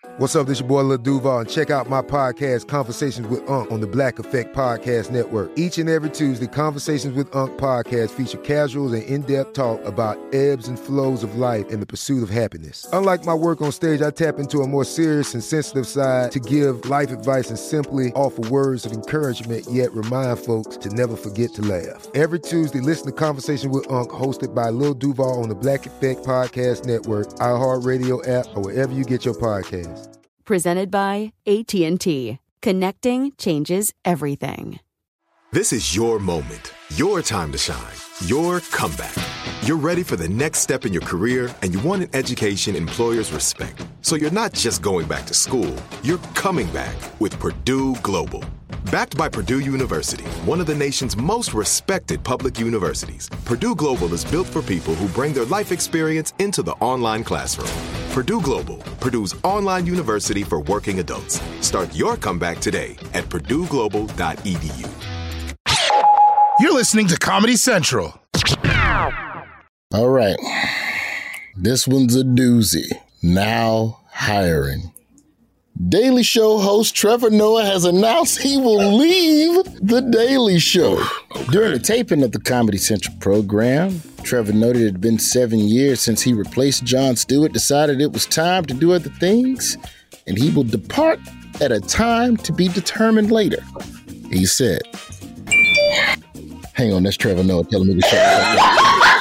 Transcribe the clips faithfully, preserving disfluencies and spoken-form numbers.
What's up, this your boy Lil Duval, and check out my podcast, Conversations with Unc, on the Black Effect Podcast Network. Each and every Tuesday, Conversations with Unc podcast feature casuals and in-depth talk about ebbs and flows of life and the pursuit of happiness. Unlike my work on stage, I tap into a more serious and sensitive side to give life advice and simply offer words of encouragement, yet remind folks to never forget to laugh. Every Tuesday, listen to Conversations with Unc, hosted by Lil Duval on the Black Effect Podcast Network, iHeartRadio app, or wherever you get your podcasts. Presented by A T and T. Connecting changes everything. This is your moment, your time to shine, your comeback. You're ready for the next step in your career, and you want an education employers respect. So you're not just going back to school, you're coming back with Purdue Global. Backed by Purdue University, one of the nation's most respected public universities, Purdue Global is built for people who bring their life experience into the online classroom. Purdue Global, Purdue's online university for working adults. Start your comeback today at purdue global dot e d u. You're listening to Comedy Central. All right. This one's a doozy. Now hiring. Daily Show host Trevor Noah has announced he will leave The Daily Show. Okay. During the taping of the Comedy Central program, Trevor noted it had been seven years since he replaced Jon Stewart, decided it was time to do other things, and he will depart at a time to be determined later. He said, hang on, that's Trevor Noah telling me to shut up.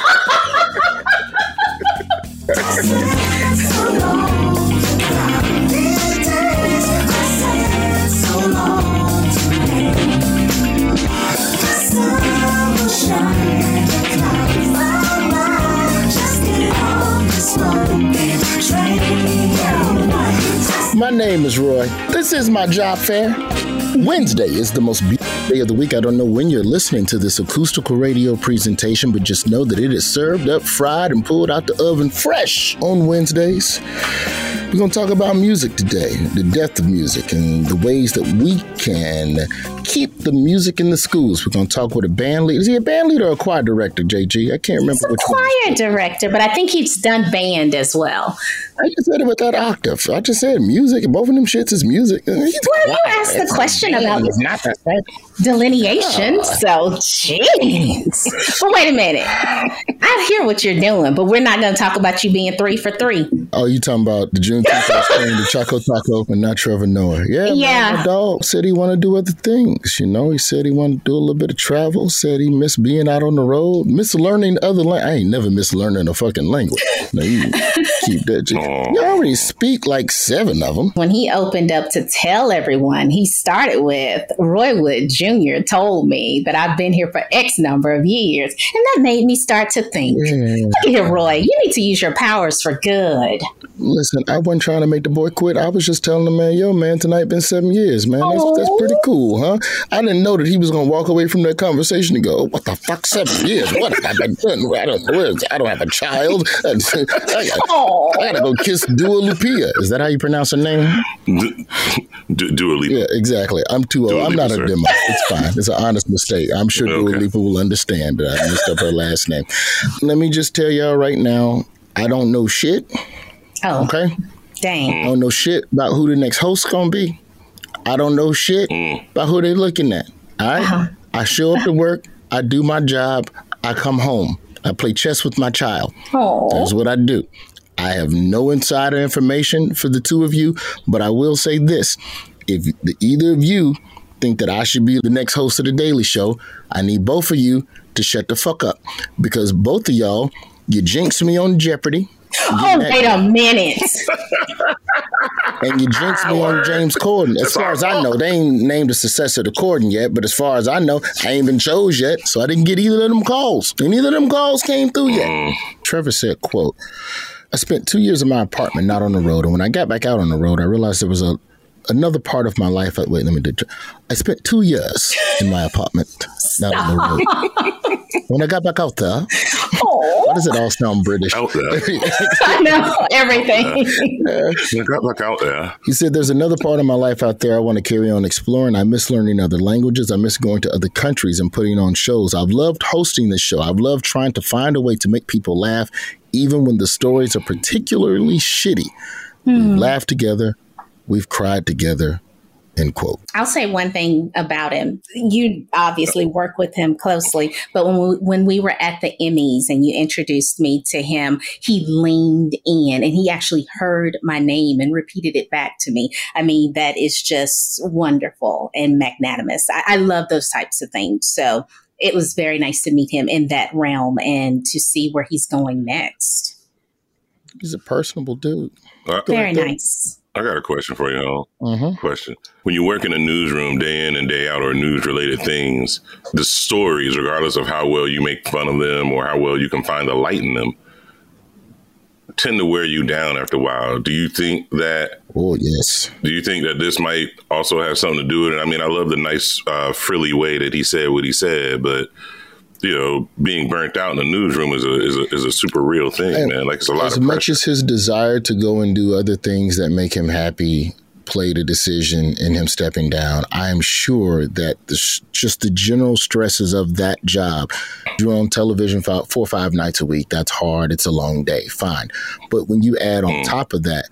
My name is Roy. This is my job fair. Wednesday is the most beautiful day of the week. I don't know when you're listening to this acoustical radio presentation, but just know that it is served up, fried, and pulled out the oven fresh on Wednesdays. We're going to talk about music today, the death of music, and the ways that we can keep the music in the schools. We're going to talk with a band leader. Is he a band leader or a choir director, J G? I can't remember He's a which choir one. director, but I think he's done band as well. I just said it with that octave. I just said music, and both of them shits is music. Well, you asked the question about not that delineation, oh. so jeez. But wait a minute. I hear what you're doing, but we're not going to talk about you being three for three. Oh, you talking about the Juneteenth thing, the Choco Taco, and not Trevor Noah. Yeah, yeah. Man, my dog said he want to do other things, you know. He said he wanted to do a little bit of travel, said he missed being out on the road, miss learning other language. I ain't never missed learning a fucking language. Now, you keep that. You already speak like seven of them. When he opened up to tell everyone, he started with, Roy Wood Junior told me that I've been here for X number of years. And that made me start to think, yeah. Look at here, Roy, you need to use your powers for good. Listen, I wasn't trying to make the boy quit. I was just telling him, man, yo, man, tonight been seven years, man. That's, that's pretty cool, huh? I didn't know that he was going to walk away from that conversation and go, what the fuck, seven years? What have I been doing? I don't know. I don't have a child. I got, I got to go kiss Dua Lupia. Is that how you pronounce her name? Du- Dua Lipa. Yeah, exactly. I'm too old. Dua I'm Lipa, not a sir. demo. It's fine. It's an honest mistake. I'm sure okay. Dua Lipa will understand that I messed up her last name. Let me just tell y'all right now, I don't know shit. Oh. Okay? Dang. I don't know shit about who the next host's going to be. I don't know shit mm. about who they're looking at. All right? Uh-huh. I show up to work. I do my job. I come home. I play chess with my child. Oh. That's what I do. I have no insider information for the two of you, but I will say this. If the, either of you think that I should be the next host of The Daily Show, I need both of you to shut the fuck up. Because both of y'all, you jinxed me on Jeopardy. Oh, wait a minute. And you jinxed me on James Corden. As far as I know, they ain't named a successor to Corden yet, but as far as I know, I ain't been chose yet, so I didn't get either of them calls. And neither of them calls came through yet. Mm. Trevor said, quote, I spent two years in my apartment, not on the road. And when I got back out on the road, I realized there was a another part of my life. Wait, let me do. I spent two years in my apartment, not on the road. When I got back out there, oh. Why does it all sound British? Out there. I know everything. Yeah. I got back out there. He said, there's another part of my life out there I want to carry on exploring. I miss learning other languages. I miss going to other countries and putting on shows. I've loved hosting this show. I've loved trying to find a way to make people laugh, even when the stories are particularly shitty. Mm. We laugh together. We've cried together, end quote. I'll say one thing about him. You obviously work with him closely, but when we, when we were at the Emmys and you introduced me to him, he leaned in and he actually heard my name and repeated it back to me. I mean, that is just wonderful and magnanimous. I, I love those types of things. So it was very nice to meet him in that realm and to see where he's going next. He's a personable dude. Uh, very nice. I got a question for you all. Mm-hmm. Question. When you work in a newsroom day in and day out or news-related things, the stories, regardless of how well you make fun of them or how well you can find the light in them, tend to wear you down after a while. Do you think that... Oh, yes. Do you think that this might also have something to do with it? I mean, I love the nice, uh, frilly way that he said what he said, but... you know, being burnt out in the newsroom is a is a, is a super real thing, and man. Like, it's a lot as of pressure. much as his desire to go and do other things that make him happy played a decision in him stepping down, I am sure that the, just the general stresses of that job, you're on television for four or five nights a week, that's hard. It's a long day. Fine. But when you add on mm. top of that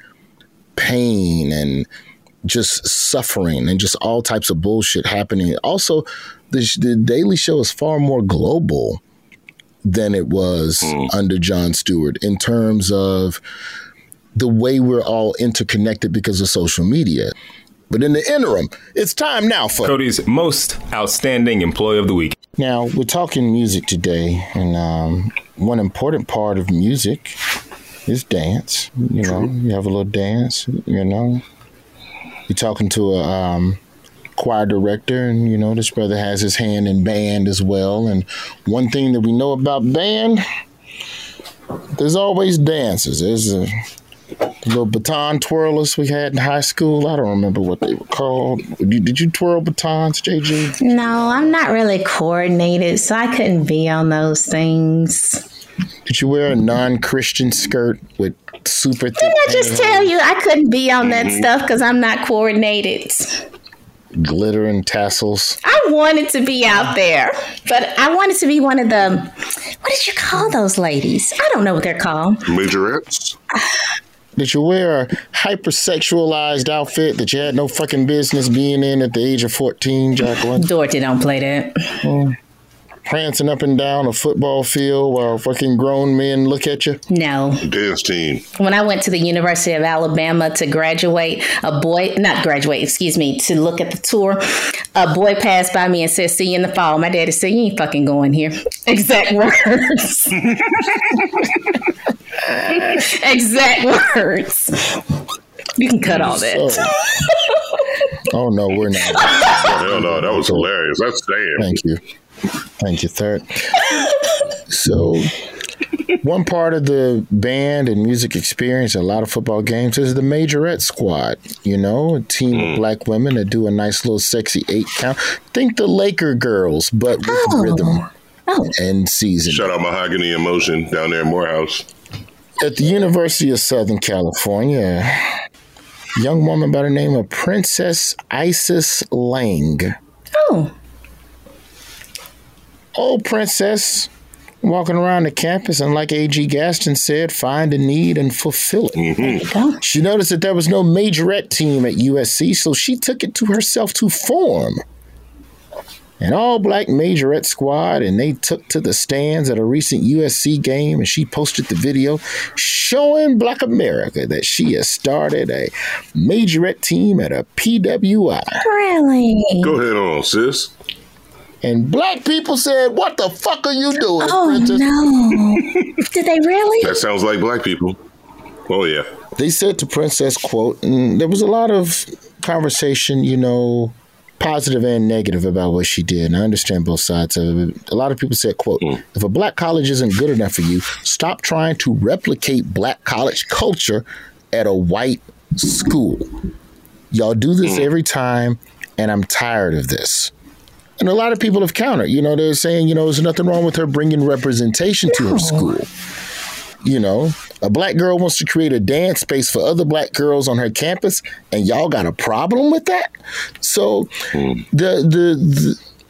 pain and just suffering and just all types of bullshit happening. Also, the, the Daily Show is far more global than it was mm. under Jon Stewart in terms of the way we're all interconnected because of social media. But in the interim, it's time now for Cody's most outstanding employee of the week. Now, we're talking music today, and um, one important part of music is dance. You know, you have a little dance, you know. You're talking to a um, choir director, and, you know, this brother has his hand in band as well. And one thing that we know about band, there's always dances. There's a little baton twirlers we had in high school. I don't remember what they were called. Did you, did you twirl batons, J G? No, I'm not really coordinated, so I couldn't be on those things. Did you wear a non-Christian skirt with super thick? Didn't I just tell you I couldn't be on that mm-hmm. stuff because I'm not coordinated? Glitter and tassels. I wanted to be out there, but I wanted to be one of the, what did you call those ladies? I don't know what they're called. Majorettes? Did you wear a hypersexualized outfit that you had no fucking business being in at the age of fourteen, Jacqueline? Dorothy don't play that. Mm. Prancing up and down a football field while fucking grown men look at you? No. Dance team. When I went to the University of Alabama to graduate, a boy, not graduate, excuse me, to look at the tour, a boy passed by me and said, "See you in the fall." My daddy said, "You ain't fucking going here." Exact words. Exact words. You can cut all that. So, oh, no, we're not. Oh, hell no, that was hilarious. That's damn. Thank you. Thank you, Third. So, one part of the band and music experience in a lot of football games is the Majorette Squad. You know, a team mm. of black women that do a nice little sexy eight count. Think the Laker girls, but with oh. rhythm oh. and season. Shout out Mahogany Emotion down there in Morehouse. At the University of Southern California, a young woman by the name of Princess Isis Lang. Oh. Old Princess walking around the campus, and like A G Gaston said, find a need and fulfill it. Mm-hmm. She noticed that there was no majorette team at U S C, so she took it to herself to form an all-black majorette squad, and they took to the stands at a recent U S C game, and she posted the video showing Black America that she has started a majorette team at a P W I. Really? Go ahead on, sis. And black people said, "What the fuck are you doing, oh, Princess?" No. Did they really? That sounds like black people. Oh, yeah. They said to Princess, quote, and there was a lot of conversation, you know, positive and negative about what she did. And I understand both sides of it. A lot of people said, quote, mm. if a black college isn't good enough for you, stop trying to replicate black college culture at a white school. Y'all do this mm. every time, and I'm tired of this. And a lot of people have countered. You know, they're saying, you know, there's nothing wrong with her bringing representation no. to her school. You know, a black girl wants to create a dance space for other black girls on her campus, and y'all got a problem with that? So mm. the, the the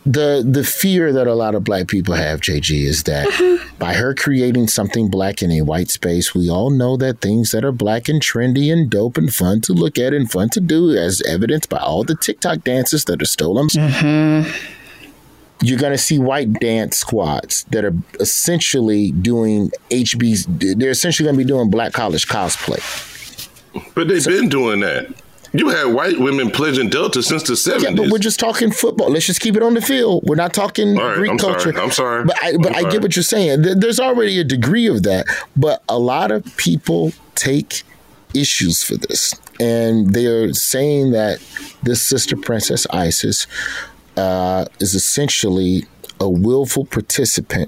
the the fear that a lot of black people have, J G, is that by her creating something black in a white space, we all know that things that are black and trendy and dope and fun to look at and fun to do, as evidenced by all the TikTok dances that are stolen. Mm-hmm. You're going to see white dance squads that are essentially doing H B's. They're essentially going to be doing black college cosplay. But they've so, been doing that. You had white women pledging Delta since the seventies. Yeah, but we're just talking football. Let's just keep it on the field. We're not talking right, Greek I'm culture. Sorry. I'm sorry. But I, but I'm I sorry. get what you're saying. There's already a degree of that. But a lot of people take issues for this. And they're saying that this Sister Princess Isis uh, is essentially a willful participant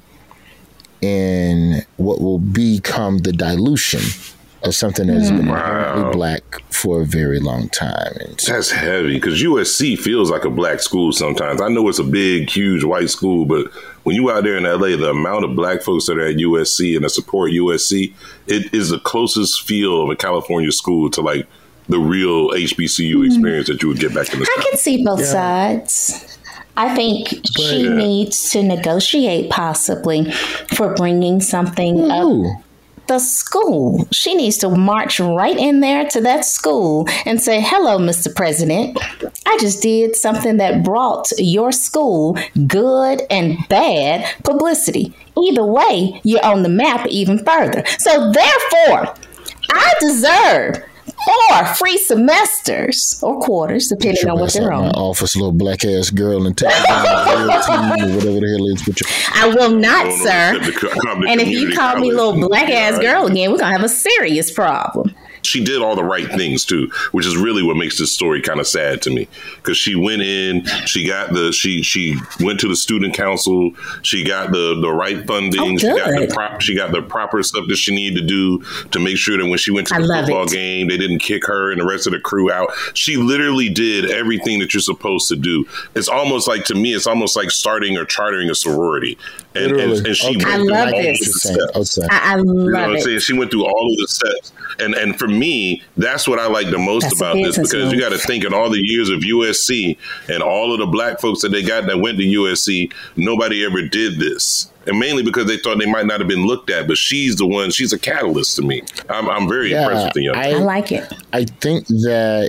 in what will become the dilution of something that has been inherently wow. black for a very long time. And so, that's heavy, because U S C feels like a black school sometimes. I know it's a big, huge white school, but when you out there in L A, the amount of black folks that are at U S C and that support U S C, it is the closest feel of a California school to like the real H B C U mm-hmm. experience that you would get back in the I South. can see both yeah. sides. I think but, she yeah. needs to negotiate possibly for bringing something Ooh. up. The school. She needs to march right in there to that school and say, hello, Mister President. I just did something that brought your school good and bad publicity. Either way, you're on the map even further. So therefore, I deserve four free semesters or quarters, depending on what they're on. Office, little black ass girl, and take it down or whatever the hell is. With you. I will not, no, sir. No, the, the and if you call me little black ass right. girl again, we're gonna have a serious problem. She did all the right things too, which is really what makes this story kind of sad to me. Because she went in, she got the, she she went to the student council, she got the the right funding, oh, she got the prop, she got the proper stuff that she needed to do to make sure that when she went to the football it. game, they didn't kick her and the rest of the crew out. She literally did everything that you're supposed to do. It's almost like, to me, it's almost like starting or chartering a sorority. And, and, and she okay. went I love this. Okay. I, I love you know what I'm it. saying? She went through all of the steps. And and for me, that's what I like the most that's about this, because move. you got to think in all the years of U S C and all of the black folks that they got that went to U S C, nobody ever did this. And mainly because they thought they might not have been looked at, but she's the one, she's a catalyst to me. I'm, I'm very yeah, impressed with the young I, I like it. I think that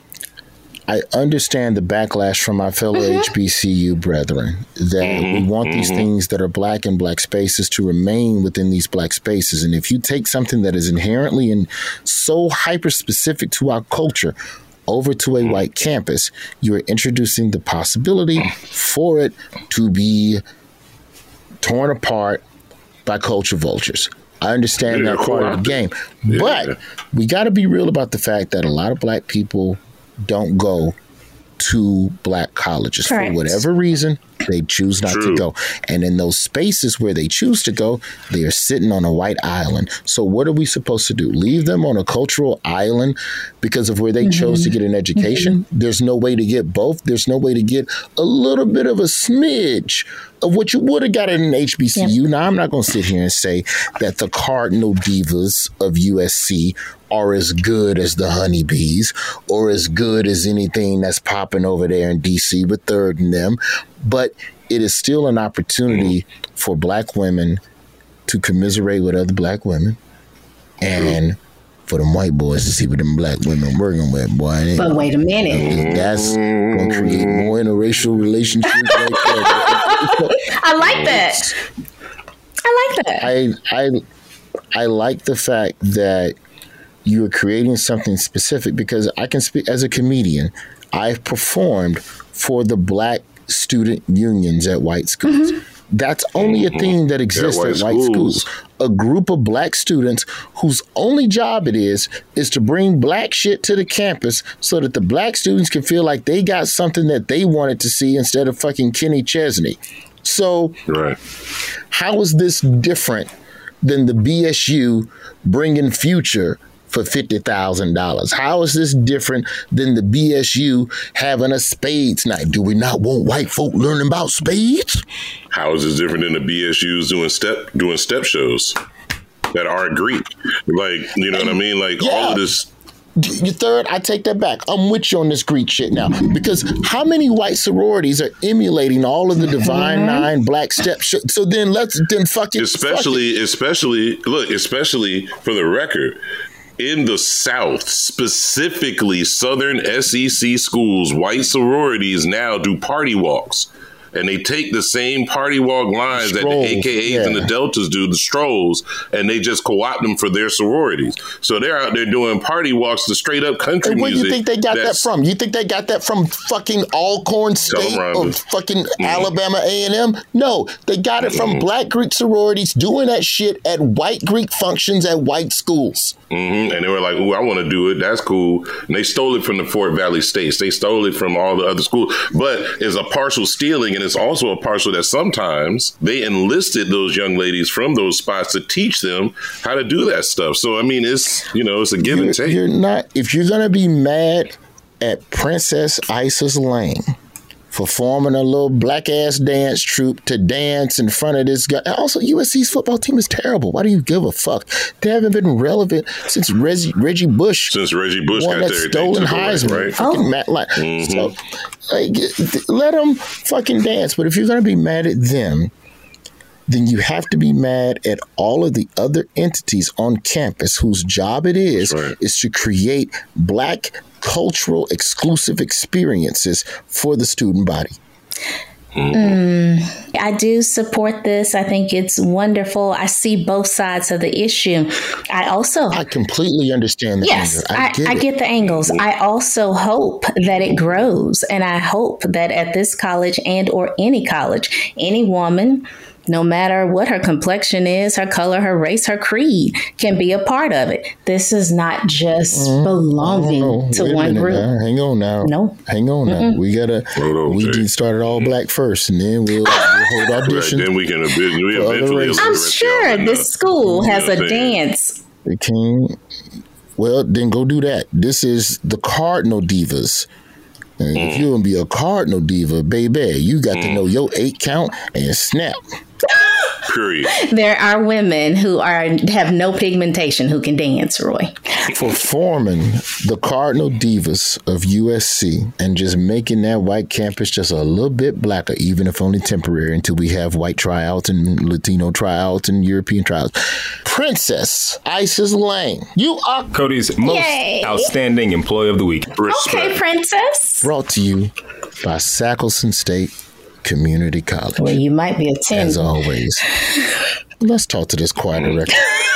I understand the backlash from my fellow mm-hmm. H B C U brethren that mm-hmm. we want mm-hmm. these things that are black in black spaces to remain within these black spaces. And if you take something that is inherently and so hyper specific to our culture over to a mm-hmm. white campus, you are introducing the possibility for it to be torn apart by culture vultures. I understand yeah, that part of the game. Yeah. But we got to be real about the fact that a lot of black people don't go to black colleges. Correct. For whatever reason. They choose not True. to go. And in those spaces where they choose to go, they are sitting on a white island. So what are we supposed to do? Leave them on a cultural island because of where they mm-hmm. chose to get an education? Mm-hmm. There's no way to get both. There's no way to get a little bit of a smidge of what you would have got in an H B C U. Yep. Now, I'm not going to sit here and say that the Cardinal Divas of U S C are as good as the honeybees or as good as anything that's popping over there in D C with Third and them. But it is still an opportunity mm-hmm. for black women to commiserate with other black women and mm-hmm. for them white boys to see what them black women working with, boy. But wait a minute. That's going to create more interracial relationships like that. I like that. I like that. I, I, I like the fact that you're creating something specific because I can speak as a comedian. I've performed for the black student unions at white schools. Mm-hmm. That's only a thing that exists at white, at white schools. schools. A group of black students whose only job it is is to bring black shit to the campus so that the black students can feel like they got something that they wanted to see instead of fucking Kenny Chesney. So right. how is this different than the B S U bringing Future for fifty thousand dollars? How is this different than the B S U having a spades night? Do we not want white folk learning about spades? How is this different than the B S Us doing step doing step shows that aren't Greek? Like, you know what I mean? Like yeah. all of this, You third, I take that back. I'm with you on this Greek shit now. Because how many white sororities are emulating all of the Divine mm-hmm. Nine, Black Step shit? So then let's then fucking especially, fuck it. especially look, especially for the record. In the South, specifically Southern S E C schools, white sororities now do party walks. And they take the same party walk lines that the A K As yeah. and the Deltas do, the strolls, and they just co-opt them for their sororities. So they're out there doing party walks to straight up country and where music. Where do you think they got that from? You think they got that from fucking Alcorn State or fucking mm. Alabama A and M? No, they got it from mm. black Greek sororities doing that shit at white Greek functions at white schools. Mm-hmm. And they were like, "Ooh, I want to do it. That's cool." And they stole it from the Fort Valley States. They stole it from all the other schools. But it's a partial stealing, and it's also a partial that sometimes they enlisted those young ladies from those spots to teach them how to do that stuff. So, I mean, it's, you know, it's a give you're, and take. You're not, if you're going to be mad at Princess Isis Lane for forming a little black ass dance troupe to dance in front of this guy. Also, U S C's football team is terrible. Why do you give a fuck? They haven't been relevant since Reggie, Reggie Bush. Since Reggie Bush won got that there, stolen Heisman. Away, right? Fucking oh. Matt Lyon. Mm-hmm. So, like, let them fucking dance. But if you're going to be mad at them, then you have to be mad at all of the other entities on campus whose job it is, right. is to create black cultural exclusive experiences for the student body. Mm, I do support this. I think it's wonderful. I see both sides of the issue. I also... I completely understand the yes, anger. I, get, I, I get the angles. I also hope that it grows. And I hope that at this college and or any college, any woman, no matter what her complexion is, her color, her race, her creed, can be a part of it. This is not just mm, belonging to one group. Now. Hang on now. No. Hang on now. Mm-mm. We gotta. On, we Jay. started all black first, and then we'll, we'll hold audition. Right, then we can we eventually. I'm sure this school has a dance. They can. Well, then go do that. This is the Cardinal Divas. And mm. if you're gonna be a Cardinal Diva, baby, you got mm. to know your eight count and snap. Period. There are women who are have no pigmentation who can dance, Roy. For forming the Cardinal Divas of U S C and just making that white campus just a little bit blacker, even if only temporary, until we have white tryouts and Latino tryouts and European tryouts. Princess Isis Lane, you are Cody's most Yay. outstanding employee of the week. Respect. Okay, Princess. Brought to you by Sackleson State Community College. Well, you might be a ten. As always. Let's talk to this choir director.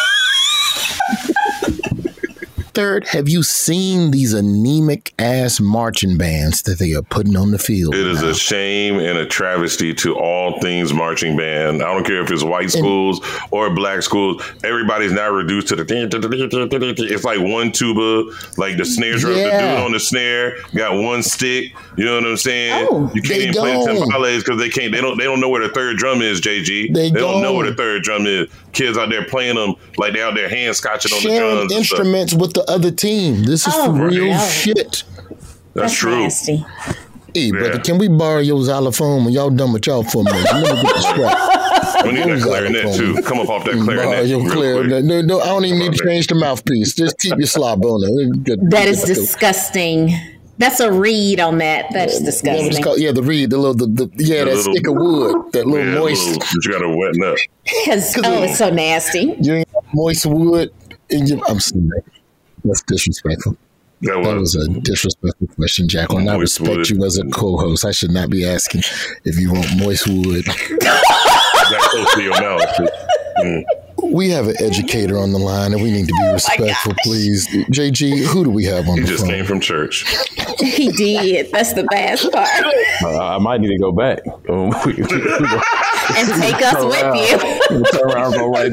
Third, have you seen these anemic ass marching bands that they are putting on the field? It is now? a shame and a travesty to all things marching band. I don't care if it's white schools and, or black schools. Everybody's now reduced to the. It's like one tuba, like the snare drum. Yeah. The dude on the snare got one stick. You know what I'm saying? Oh, you can't even play timbales because they can't. They don't. They don't know where the third drum is. J G. They, they don't know where the third drum is. Kids out there playing them like they out there hand scotching on Sharing the drums. Instruments with the other team. This is oh, for real right. shit. That's, That's true. Nasty. Hey, yeah. brother, can we borrow your xylophone when y'all done with y'all for a minute? Let me get the scrap. We need that clarinet too. Come up off that clarinet. Borrow your clarinet. No, no, I don't even need to change the mouthpiece. Just keep your slob on it. That is disgusting. That's a reed on that. That's disgusting. Yeah, called, yeah, the reed, the little, the, the yeah, the that little, stick of wood, that little yeah, moist. Little, you gotta wetten up. Oh, it's so nasty. You ain't moist wood. And you, I'm sorry. That's disrespectful. That was, that was a disrespectful question, Jacqueline. I respect wood. you as a co-host. I should not be asking if you want moist wood. That close to your mouth. Mm. We have an educator on the line, and we need to be respectful, oh please. J G, who do we have on he the phone? He just came from church. He did. That's the best part. Uh, I might need to go back. Um, we, we, we, we, and take us with around, you. We'll turn around and go right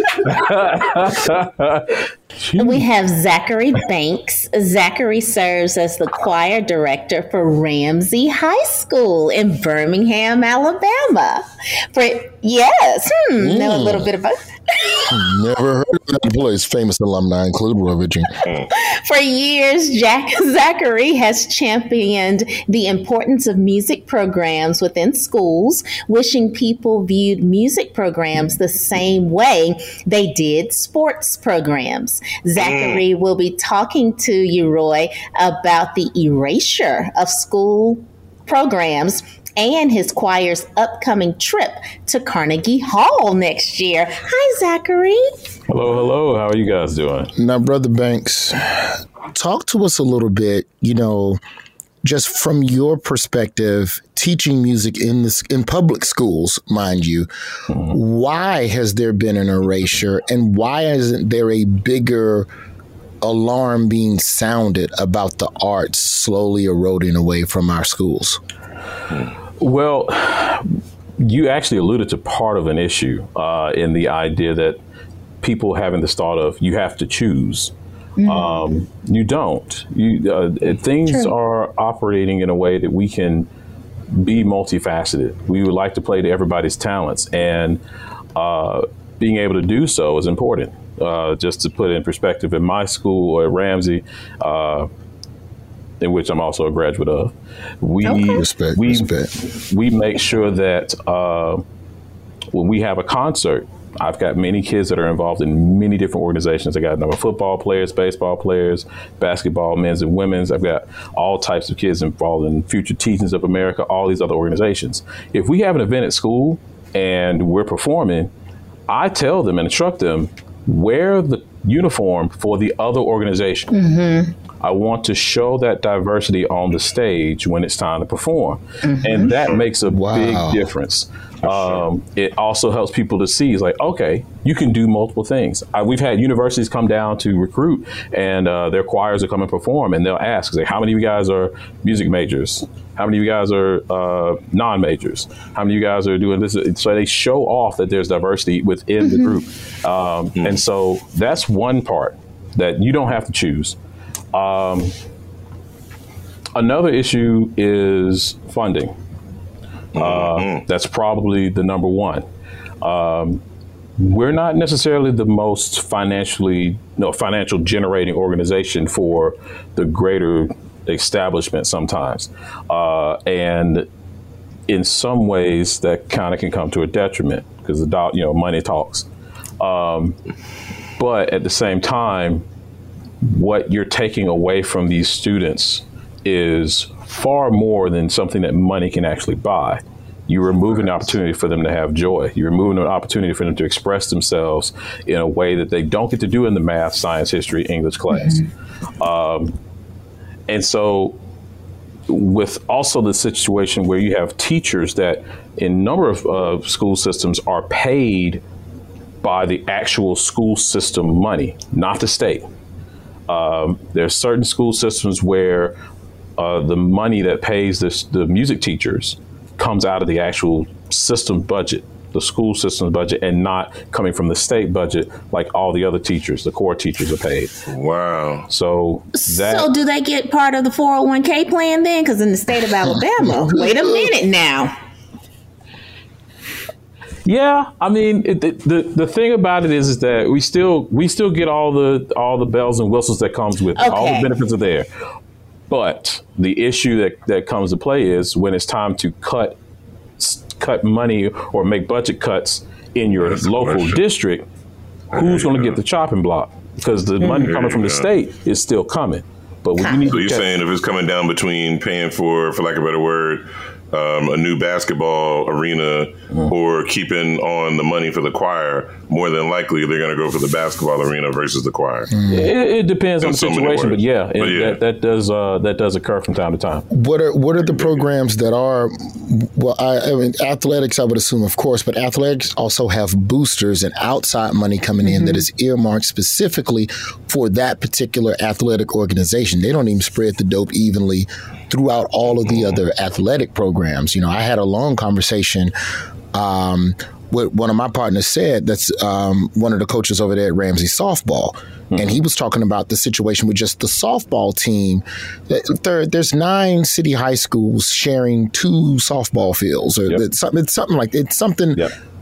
back. We have Zachary Banks. Zachary serves as the choir director for Ramsey High School in Birmingham, Alabama. For yes, hmm, mm. know a little bit about Never heard of that place. Famous alumni include Roy Virginia. For years, Jack Zachary has championed the importance of music programs within schools, wishing people viewed music programs the same way they did sports programs. Zachary mm. will be talking to you, Roy, about the erasure of school programs and his choir's upcoming trip to Carnegie Hall next year. Hi, Zachary. Hello, hello. How are you guys doing? Now, Brother Banks, talk to us a little bit, you know, just from your perspective, teaching music in this in public schools, mind you. Mm-hmm. Why has there been an erasure, and why isn't there a bigger alarm being sounded about the arts slowly eroding away from our schools? Well, you actually alluded to part of an issue uh, in the idea that people having this thought of you have to choose. Mm-hmm. Um, you don't. You, uh, things True. Are operating in a way that we can be multifaceted. We would like to play to everybody's talents, and uh, being able to do so is important. Uh, just to put it in perspective, in my school at Ramsey, uh, in which I'm also a graduate of, we okay. respect, we, respect. we make sure that uh, when we have a concert, I've got many kids that are involved in many different organizations. I got a number of football players, baseball players, basketball, men's and women's. I've got all types of kids involved in Future Teachings of America, all these other organizations. If we have an event at school and we're performing, I tell them and instruct them, wear the uniform for the other organization. Mm-hmm. I want to show that diversity on the stage when it's time to perform. Mm-hmm. And that makes a wow. big difference. Um, it also helps people to see, it's like, okay, you can do multiple things. I, we've had universities come down to recruit, and uh, their choirs will come and perform, and they'll ask, like, how many of you guys are music majors? How many of you guys are uh, non-majors? How many of you guys are doing this? So they show off that there's diversity within mm-hmm. the group. Um, mm-hmm. And so that's one part that you don't have to choose. Um, another issue is funding. Uh, mm-hmm. That's probably the number one. Um, we're not necessarily the most financially, no, financial generating organization for the greater establishment sometimes. Uh, and in some ways that kind of can come to a detriment because the do- you know, money talks. Um, but at the same time, what you're taking away from these students is far more than something that money can actually buy. You're removing the opportunity for them to have joy. You're removing an opportunity for them to express themselves in a way that they don't get to do in the math, science, history, English class. Mm-hmm. Um, and so with also the situation where you have teachers that in a number of uh, school systems are paid by the actual school system money, not the state. Um, there are certain school systems where uh, the money that pays this, the music teachers comes out of the actual system budget, the school system budget, and not coming from the state budget like all the other teachers, the core teachers are paid. Wow. So that, So do they get part of the four oh one k plan then? Because in the state of Alabama, wait a minute now. Yeah, I mean, it, the, the the thing about it is, is that we still we still get all the all the bells and whistles that comes with okay. it. All the benefits are there. But the issue that, that comes to play is when it's time to cut cut money or make budget cuts in your That's local district, who's going to get the chopping block? Because the money coming from the state is still coming. But when you need so to you're cut, saying if it's coming down between paying for, for lack of a better word, um, a new basketball arena mm. or keeping on the money for the choir, more than likely they're going to go for the basketball arena versus the choir. Mm. It, it depends In on the so situation, but yeah, but it, yeah. That, that does uh, that does occur from time to time. What are what are the programs that are? Well, I, I mean, athletics, I would assume, of course, but athletics also have boosters and outside money coming in mm-hmm. that is earmarked specifically for that particular athletic organization. They don't even spread the dope evenly throughout all of the other athletic programs. You know, I had a long conversation um, with one of my partners said that's um, one of the coaches over there at Ramsey softball. Mm-hmm. And he was talking about the situation with just the softball team. There, there's nine city high schools sharing two softball fields. Or yep. it's, something, it's something like it's something. Yep.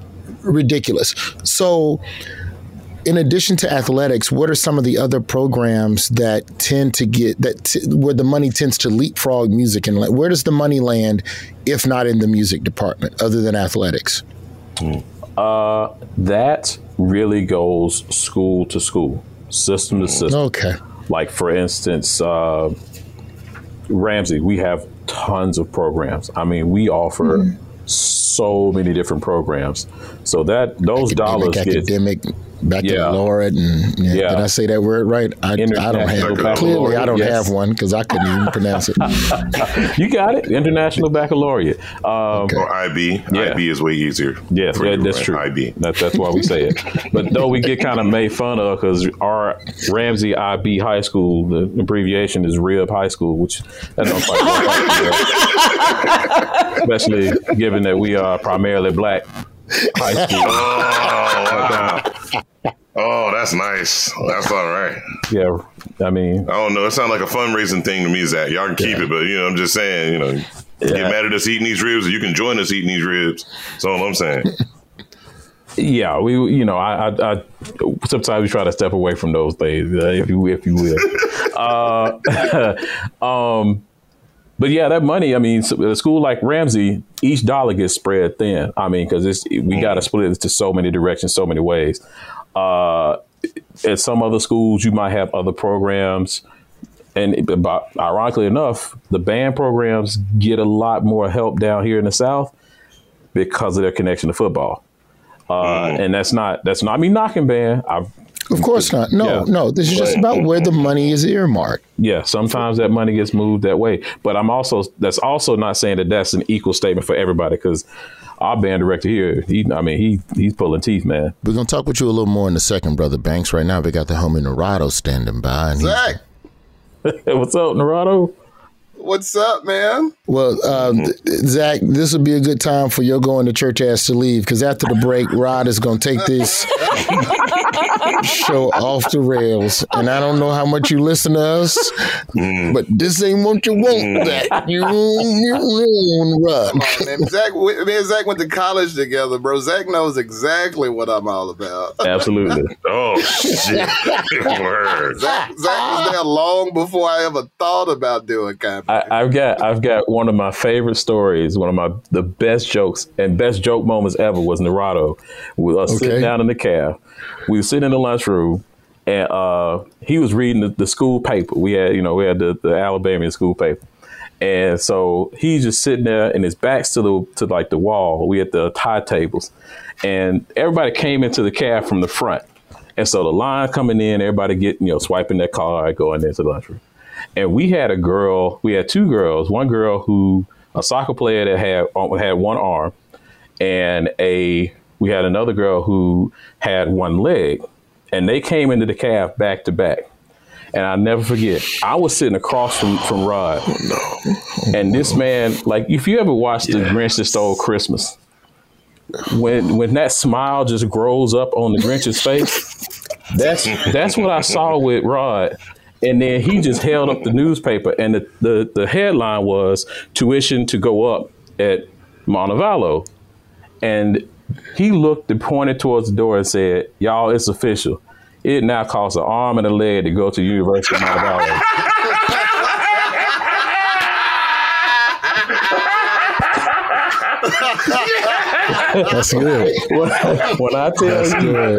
ridiculous. So, in addition to athletics, what are some of the other programs that tend to get that t- where the money tends to leapfrog music, and where does the money land, if not in the music department, other than athletics? Uh, that really goes school to school, system to system. Okay. Like for instance, uh, Ramsey, we have tons of programs. I mean, we offer mm. so many different programs. So that those academic, dollars academic, get baccalaureate, yeah. and yeah, yeah. Did I say that word right? I, I don't have clearly I don't yes. have one because I couldn't even pronounce it. You got it, International Baccalaureate. Um, okay. Or I B. Yeah. I B is way easier. Yes, that, that's true. I B. That, that's why we say it. But though we get kind of made fun of because our Ramsey I B High School, the abbreviation is R I B High School, which that don't quite work, especially given that we are primarily black high school. Oh, wow. Oh, that's nice. That's all right. Yeah, I mean, I don't know. It sounds like a fundraising thing to me, Zach. Y'all can keep yeah. it, but you know, I'm just saying, you know, yeah. get mad at us eating these ribs, or you can join us eating these ribs. That's all I'm saying. Yeah, we, you know, I, I, I sometimes we try to step away from those things, uh, if you, if you will. uh, um, but yeah, that money. I mean, a school like Ramsey, each dollar gets spread thin. I mean, because it's we got to split it to so many directions, so many ways. Uh, at some other schools, you might have other programs. And about, ironically enough, the band programs get a lot more help down here in the South because of their connection to football. Uh, mm. And that's not, that's not me knocking band. I've, of course not. No, yeah. no. This is just about where the money is earmarked. Yeah, sometimes that money gets moved that way. But I'm also, that's also not saying that that's an equal statement for everybody, because our band director here, he, I mean, he he's pulling teeth, man. We're going to talk with you a little more in a second, Brother Banks. Right now, we got the homie Narado standing by. And Zach. What's up, Narado? What's up, man? Well, um, Zach, this would be a good time for your going to church ass to leave, because after the break, Rod is going to take this show off the rails. And I don't know how much you listen to us, mm. but this ain't what you want, Zach. You, you, you Rod. Come on, man. Zach, we, me and Zach went to college together, bro. Zach knows exactly what I'm all about. Absolutely. Oh, shit. Word. Zach, Zach was there long before I ever thought about doing camping. I, I've got I've got one of my favorite stories, one of my the best jokes and best joke moments ever was Narado with us okay. sitting down in the cab. We were sitting in the lunchroom, and uh, he was reading the, the school paper. We had, you know, we had the, the Alabama school paper. And so he's just sitting there and his back's to the to like the wall. We had the tie tables, and everybody came into the cab from the front. And so the line coming in, everybody getting, you know, swiping their card, going into the lunchroom. And we had a girl, we had two girls, one girl who, a soccer player that had had one arm, and a we had another girl who had one leg, and they came into the cab back to back. And I'll never forget, I was sitting across from, from Rod. Oh, no. Oh, and this man, like, if you ever watched yes. The Grinch That Stole Christmas, when when that smile just grows up on the Grinch's face, that's that's what I saw with Rod. And then he just held up the newspaper, and the, the, the headline was tuition to go up at Montevallo. And he looked and pointed towards the door and said, y'all, it's official. It now costs an arm and a leg to go to University of Montevallo. That's good. When, when I tell That's you, good.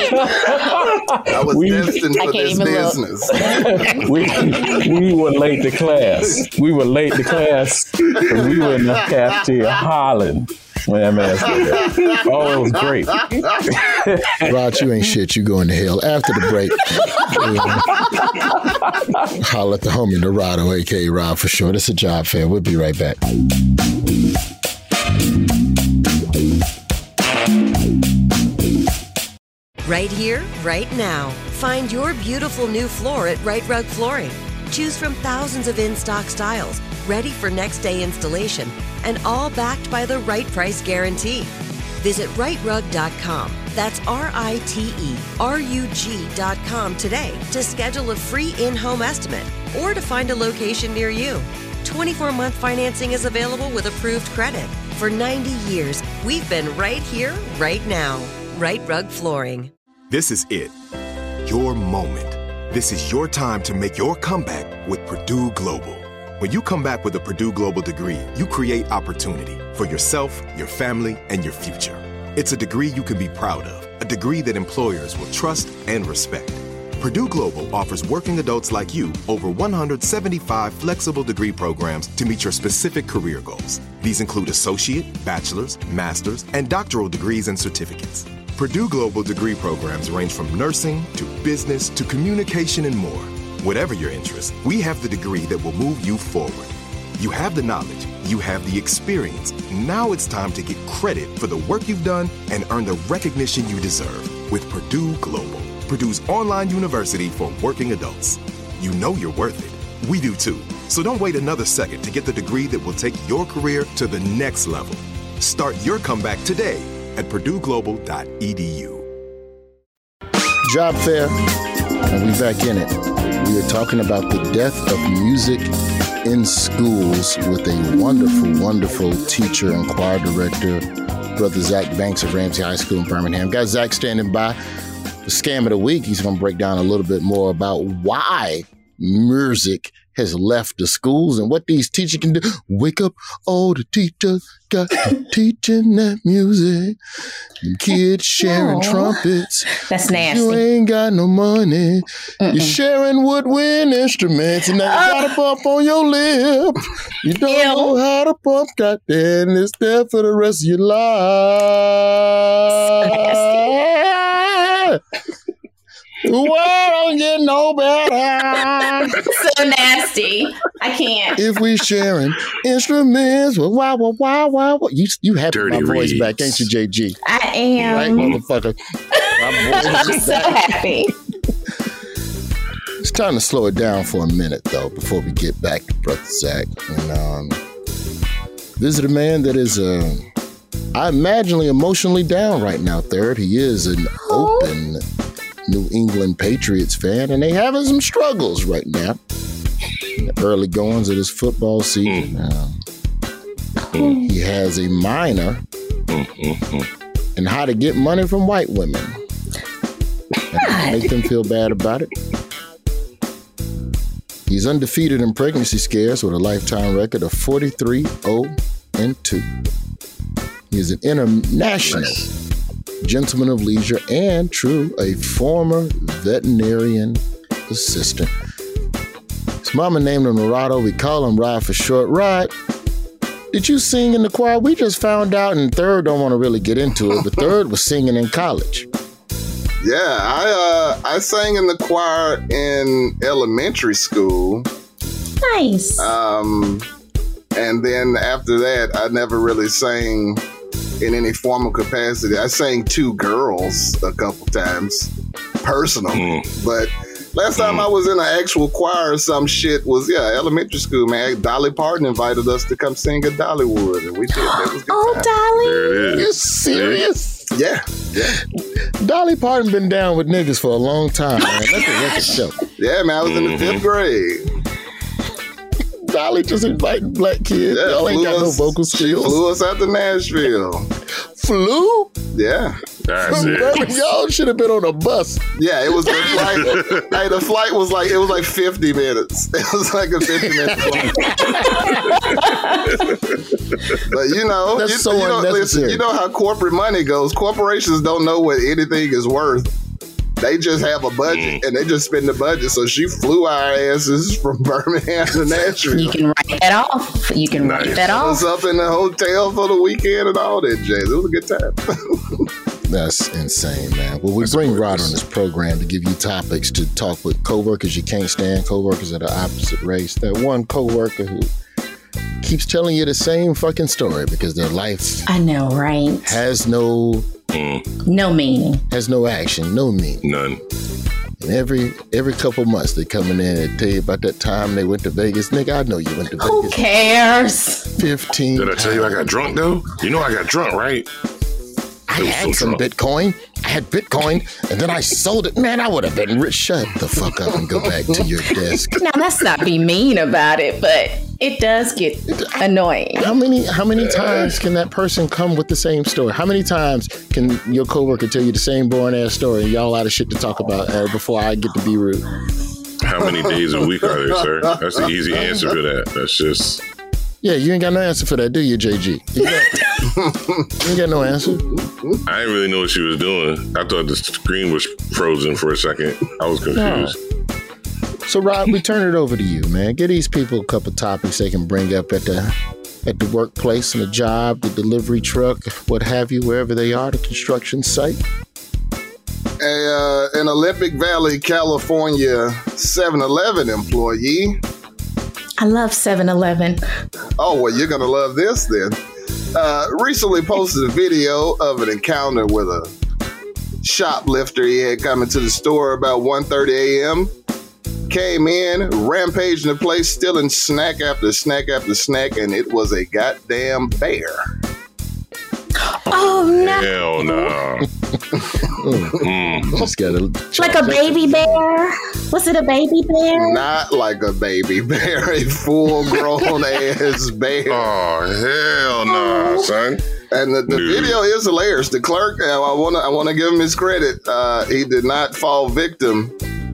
I was we, destined for this business. we we were late to class. We were late to class, and we were in the cafeteria hollering. Man, man, oh, it was great. Rod, you ain't shit. You going to hell. After the break, holler at the homie Narado, a k a. Rod for short. It's a job fair. We'll be right back. Right here, right now. Find your beautiful new floor at Right Rug Flooring. Choose from thousands of in-stock styles, ready for next day installation, and all backed by the right price guarantee. Visit right rug dot com. That's R I T E R U G dot com today to schedule a free in-home estimate or to find a location near you. twenty-four month financing is available with approved credit. For ninety years, We've been right here, right now. Right Rug Flooring. This is it. Your moment. This is your time to make your comeback with Purdue Global. When you come back with a Purdue Global degree, you create opportunity for yourself, your family, and your future. It's a degree you can be proud of, a degree that employers will trust and respect. Purdue Global offers working adults like you over one hundred seventy-five flexible degree programs to meet your specific career goals. These include associate, bachelor's, master's, and doctoral degrees and certificates. Purdue Global degree programs range from nursing to business to communication and more. Whatever your interest, we have the degree that will move you forward. You have the knowledge, you have the experience. Now it's time to get credit for the work you've done and earn the recognition you deserve with Purdue Global, Purdue's online university for working adults. You know you're worth it. We do too. So don't wait another second to get the degree that will take your career to the next level. Start your comeback today at purdue global dot e d u. Job fair, and we back in it. We are talking about the death of music in schools with a wonderful, wonderful teacher and choir director, Brother Zach Banks of Ramsey High School in Birmingham. Got Zach standing by. The scam of the week, he's going to break down a little bit more about why music has left the schools and what these teachers can do. Wake up, all the teachers got to teaching that music. And kids sharing Aww. trumpets. That's nasty. You ain't got no money. Mm-mm. You're sharing woodwind instruments and now you got a bump on your lip. You don't Ew. know how to pump, goddamn, it's there for the rest of your life. So nasty. The world don't get no better. So nasty. I can't. If we sharing instruments, wow, wow, wow, wow, wow. You, you have my voice back, ain't you, J G? I am. Right, motherfucker. I'm so happy. It's time to slow it down for a minute, though, before we get back to Brother Zach. And um, visit a man that is, uh, I imaginally emotionally down right now, Third. He is an open New England Patriots fan, and they having some struggles right now in the early goings of this football season. Mm. Um, mm. He has a minor mm-hmm. in how to get money from white women and make them feel bad about it. He's undefeated in pregnancy scares with a lifetime record of forty-three oh and two. He is an international nice. gentleman of leisure and, true, a former veterinarian assistant. His mama named him Narado. We call him Rod for short. Rod, did you sing in the choir? We just found out, and Third don't want to really get into it, but Third was singing in college. Yeah, I uh, I sang in the choir in elementary school. Nice. Um, and then after that, I never really sang in any formal capacity. I sang two girls a couple times, personally. Mm. But last time mm. I was in an actual choir or some shit was, yeah, elementary school, man. Dolly Parton invited us to come sing at Dollywood, and we did. That was good. Oh, time. Dolly. There it is. You're serious? Yeah. yeah. Dolly Parton been down with niggas for a long time, man. Let the record show. Yeah, man. I was mm-hmm. in the fifth grade. Dolly just inviting black kids. Yeah, y'all ain't got us, no vocal skills. Flew us out to Nashville. Flew? Yeah. That's it. Y'all should have been on a bus. Yeah, it was the flight. Hey, the flight was like, it was like fifty minutes. It was like a fifty minute flight. But you know, That's you, so you know, unnecessary. Listen, you know how corporate money goes. Corporations don't know what anything is worth. They just have a budget, mm. and they just spend the budget. So she flew our asses from Birmingham to Nashville. You can write that off. You can nice. write that off. Was up in the hotel for the weekend and all that, Jay. It was a good time. That's insane, man. Well, we That's bring Rod on this program to give you topics to talk with coworkers you can't stand, coworkers of the opposite race. That one coworker who keeps telling you the same fucking story because their life I know, right? has no mm. no meaning. Has no action, no meaning. None. And every every couple months they coming in and tell you about that time they went to Vegas. Nigga, I know you went to Vegas. Who cares? Fifteen. Did I tell you I got drunk though? You know I got drunk, right? I had so some drunk. Bitcoin. I had Bitcoin, and then I sold it. Man, I would have been rich. Shut the fuck up and go back to your desk. Now, let's not be mean about it, but It does get annoying. How many how many times can that person come with the same story? How many times can your coworker tell you the same boring ass story and y'all out of shit to talk about uh, before I get to be rude? How many days a week are there, sir? That's the easy answer for that. That's just... Yeah, you ain't got no answer for that, do you, J G? You, got, you ain't got no answer. I didn't really know what she was doing. I thought the screen was frozen for a second. I was confused. No. So, Rob, we turn it over to you, man. Give these people a couple topics they can bring up at the at the workplace, and the job, the delivery truck, what have you, wherever they are, the construction site. A, uh, an Olympic Valley, California seven eleven employee. I love seven eleven. Oh, well, you're going to love this then. Uh, recently posted a video of an encounter with a shoplifter he had come into the store about one thirty a.m. Came in, rampaged in the place, stealing snack after snack after snack, and it was a goddamn bear. Oh, no. Hell no. mm. Just gotta like a baby bear? Was it a baby bear? Not like a baby bear, a full-grown ass bear. Oh, hell no, nah, son. And the, the video is hilarious. The clerk, I want to I want to give him his credit. Uh, he did not fall victim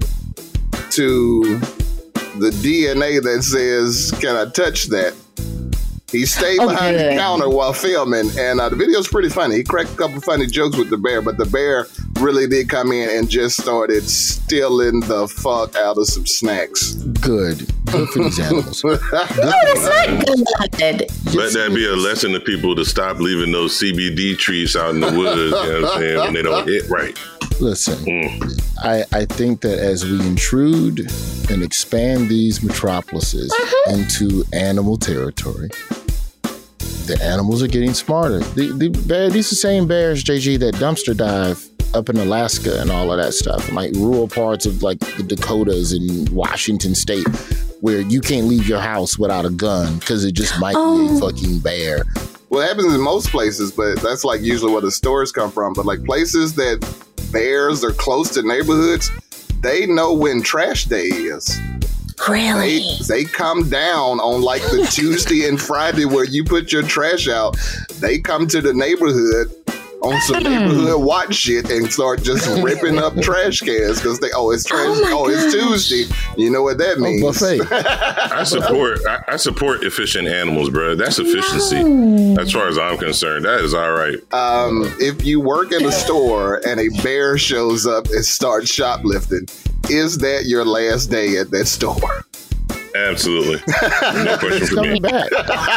to the D N A that says, "Can I touch that?" He stayed oh, behind good. the counter while filming, and uh, the video's pretty funny. He cracked a couple funny jokes with the bear, but the bear really did come in and just started stealing the fuck out of some snacks. Good. Good for these animals. No, that's not good. Let that be a lesson to people to stop leaving those C B D trees out in the woods, you know what I'm saying, when they don't hit right. Listen, mm. I, I think that as we intrude and expand these metropolises uh-huh. into animal territory, the animals are getting smarter. The, the bear, these are the same bears, J G, that dumpster dive up in Alaska and all of that stuff, like rural parts of like the Dakotas and Washington State, where you can't leave your house without a gun because it just might oh. be a fucking bear. Well, it happens in most places, but that's like usually where the stores come from. But like places that bears are close to neighborhoods, they know when trash day is. Really? They, they come down on like the Tuesday and Friday where you put your trash out. They come to the neighborhood on some neighborhood watch shit and start just ripping up trash cans because they oh it's trash oh, oh it's Tuesday. You know what that means? Oh, buffet. I support I, I support efficient animals, bro. That's efficiency. No. As far as I'm concerned, that is all right. Um, if you work in a store and a bear shows up and starts shoplifting, is that your last day at that store? Absolutely. No question for me. Back.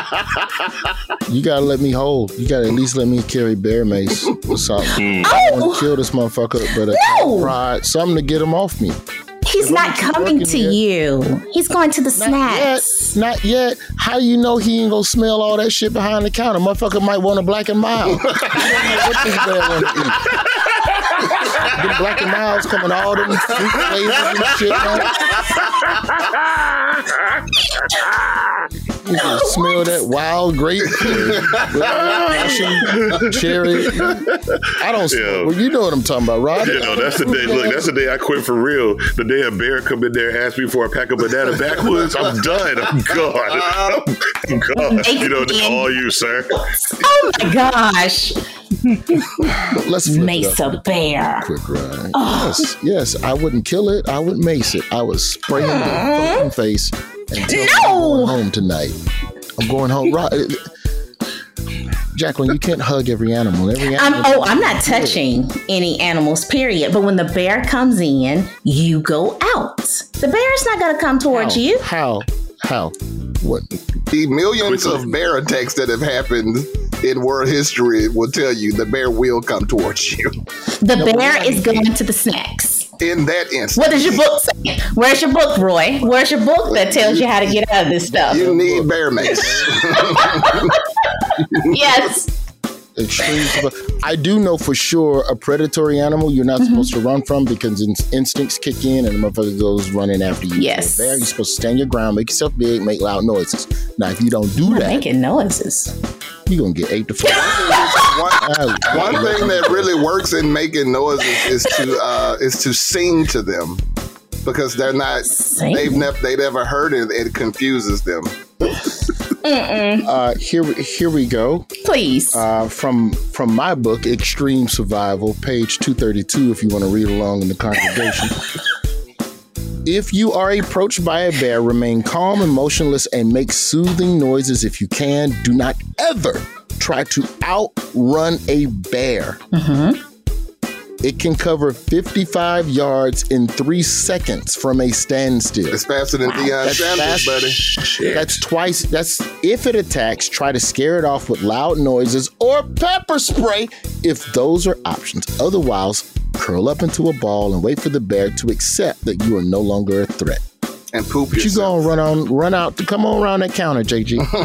You gotta let me hold. You gotta at least let me carry bear mace or something. Mm. Oh. I don't want to kill this motherfucker, but a no. pride, something to get him off me. He's if not coming to here, you. He's going to the not snacks. Yet, not yet. How do you know he ain't gonna smell all that shit behind the counter? Motherfucker might want a Black and Mild. I don't know what this bear want to eat. Them Black and Milds coming all them fruit flavors and shit, man. You can smell that wild grape, passion, cherry. I don't smell. Well, you know what I'm talking about, Rob. You know, that's the day. Look, that's the day I quit for real. The day a bear come in there and ask me for a pack of banana backwoods, I'm done. I'm gone. I'm gone. You know, that's all you, sir. Oh my gosh. Let's mace a bear. Quick ride. Oh. Yes, yes. I wouldn't kill it. I would mace it. I would spray him in the fucking face and tell him I'm going home tonight. I'm going home. Right. Jacqueline, you can't hug every animal. Every animal. I'm, oh, I'm not touching any animals, period. But when the bear comes in, you go out. The bear's not going to come towards How? you. How? How? What? The millions of bear attacks that have happened in world history will tell you the bear will come towards you. The no, bear is going to the snacks. In that instance. What does your book say? Where's your book, Roy? Where's your book that tells you how to get out of this stuff? You need bear mace. Yes. Extreme. I do know for sure a predatory animal you're not mm-hmm. supposed to run from because in- instincts kick in and the motherfucker goes running after you. Yes. So there, you're supposed to stand your ground, make yourself big, make loud noises. Now, if you don't do that, making noises, you're gonna get eight to four. one, one thing that really works in making noises is to uh, is to sing to them because they're not. Sing. They've never they've never heard it. It confuses them. Uh, here, here we go. Please. Uh, from from my book, Extreme Survival, page two thirty-two, if you want to read along in the congregation. If you are approached by a bear, remain calm and motionless and make soothing noises if you can. Do not ever try to outrun a bear. Mm-hmm. It can cover fifty-five yards in three seconds from a standstill. It's faster than Deion Sanders, buddy. Shit. That's twice. That's if it attacks, try to scare it off with loud noises or pepper spray if those are options. Otherwise, curl up into a ball and wait for the bear to accept that you are no longer a threat. And poop but yourself. You gonna run on, run out to come on around that counter, J G. I,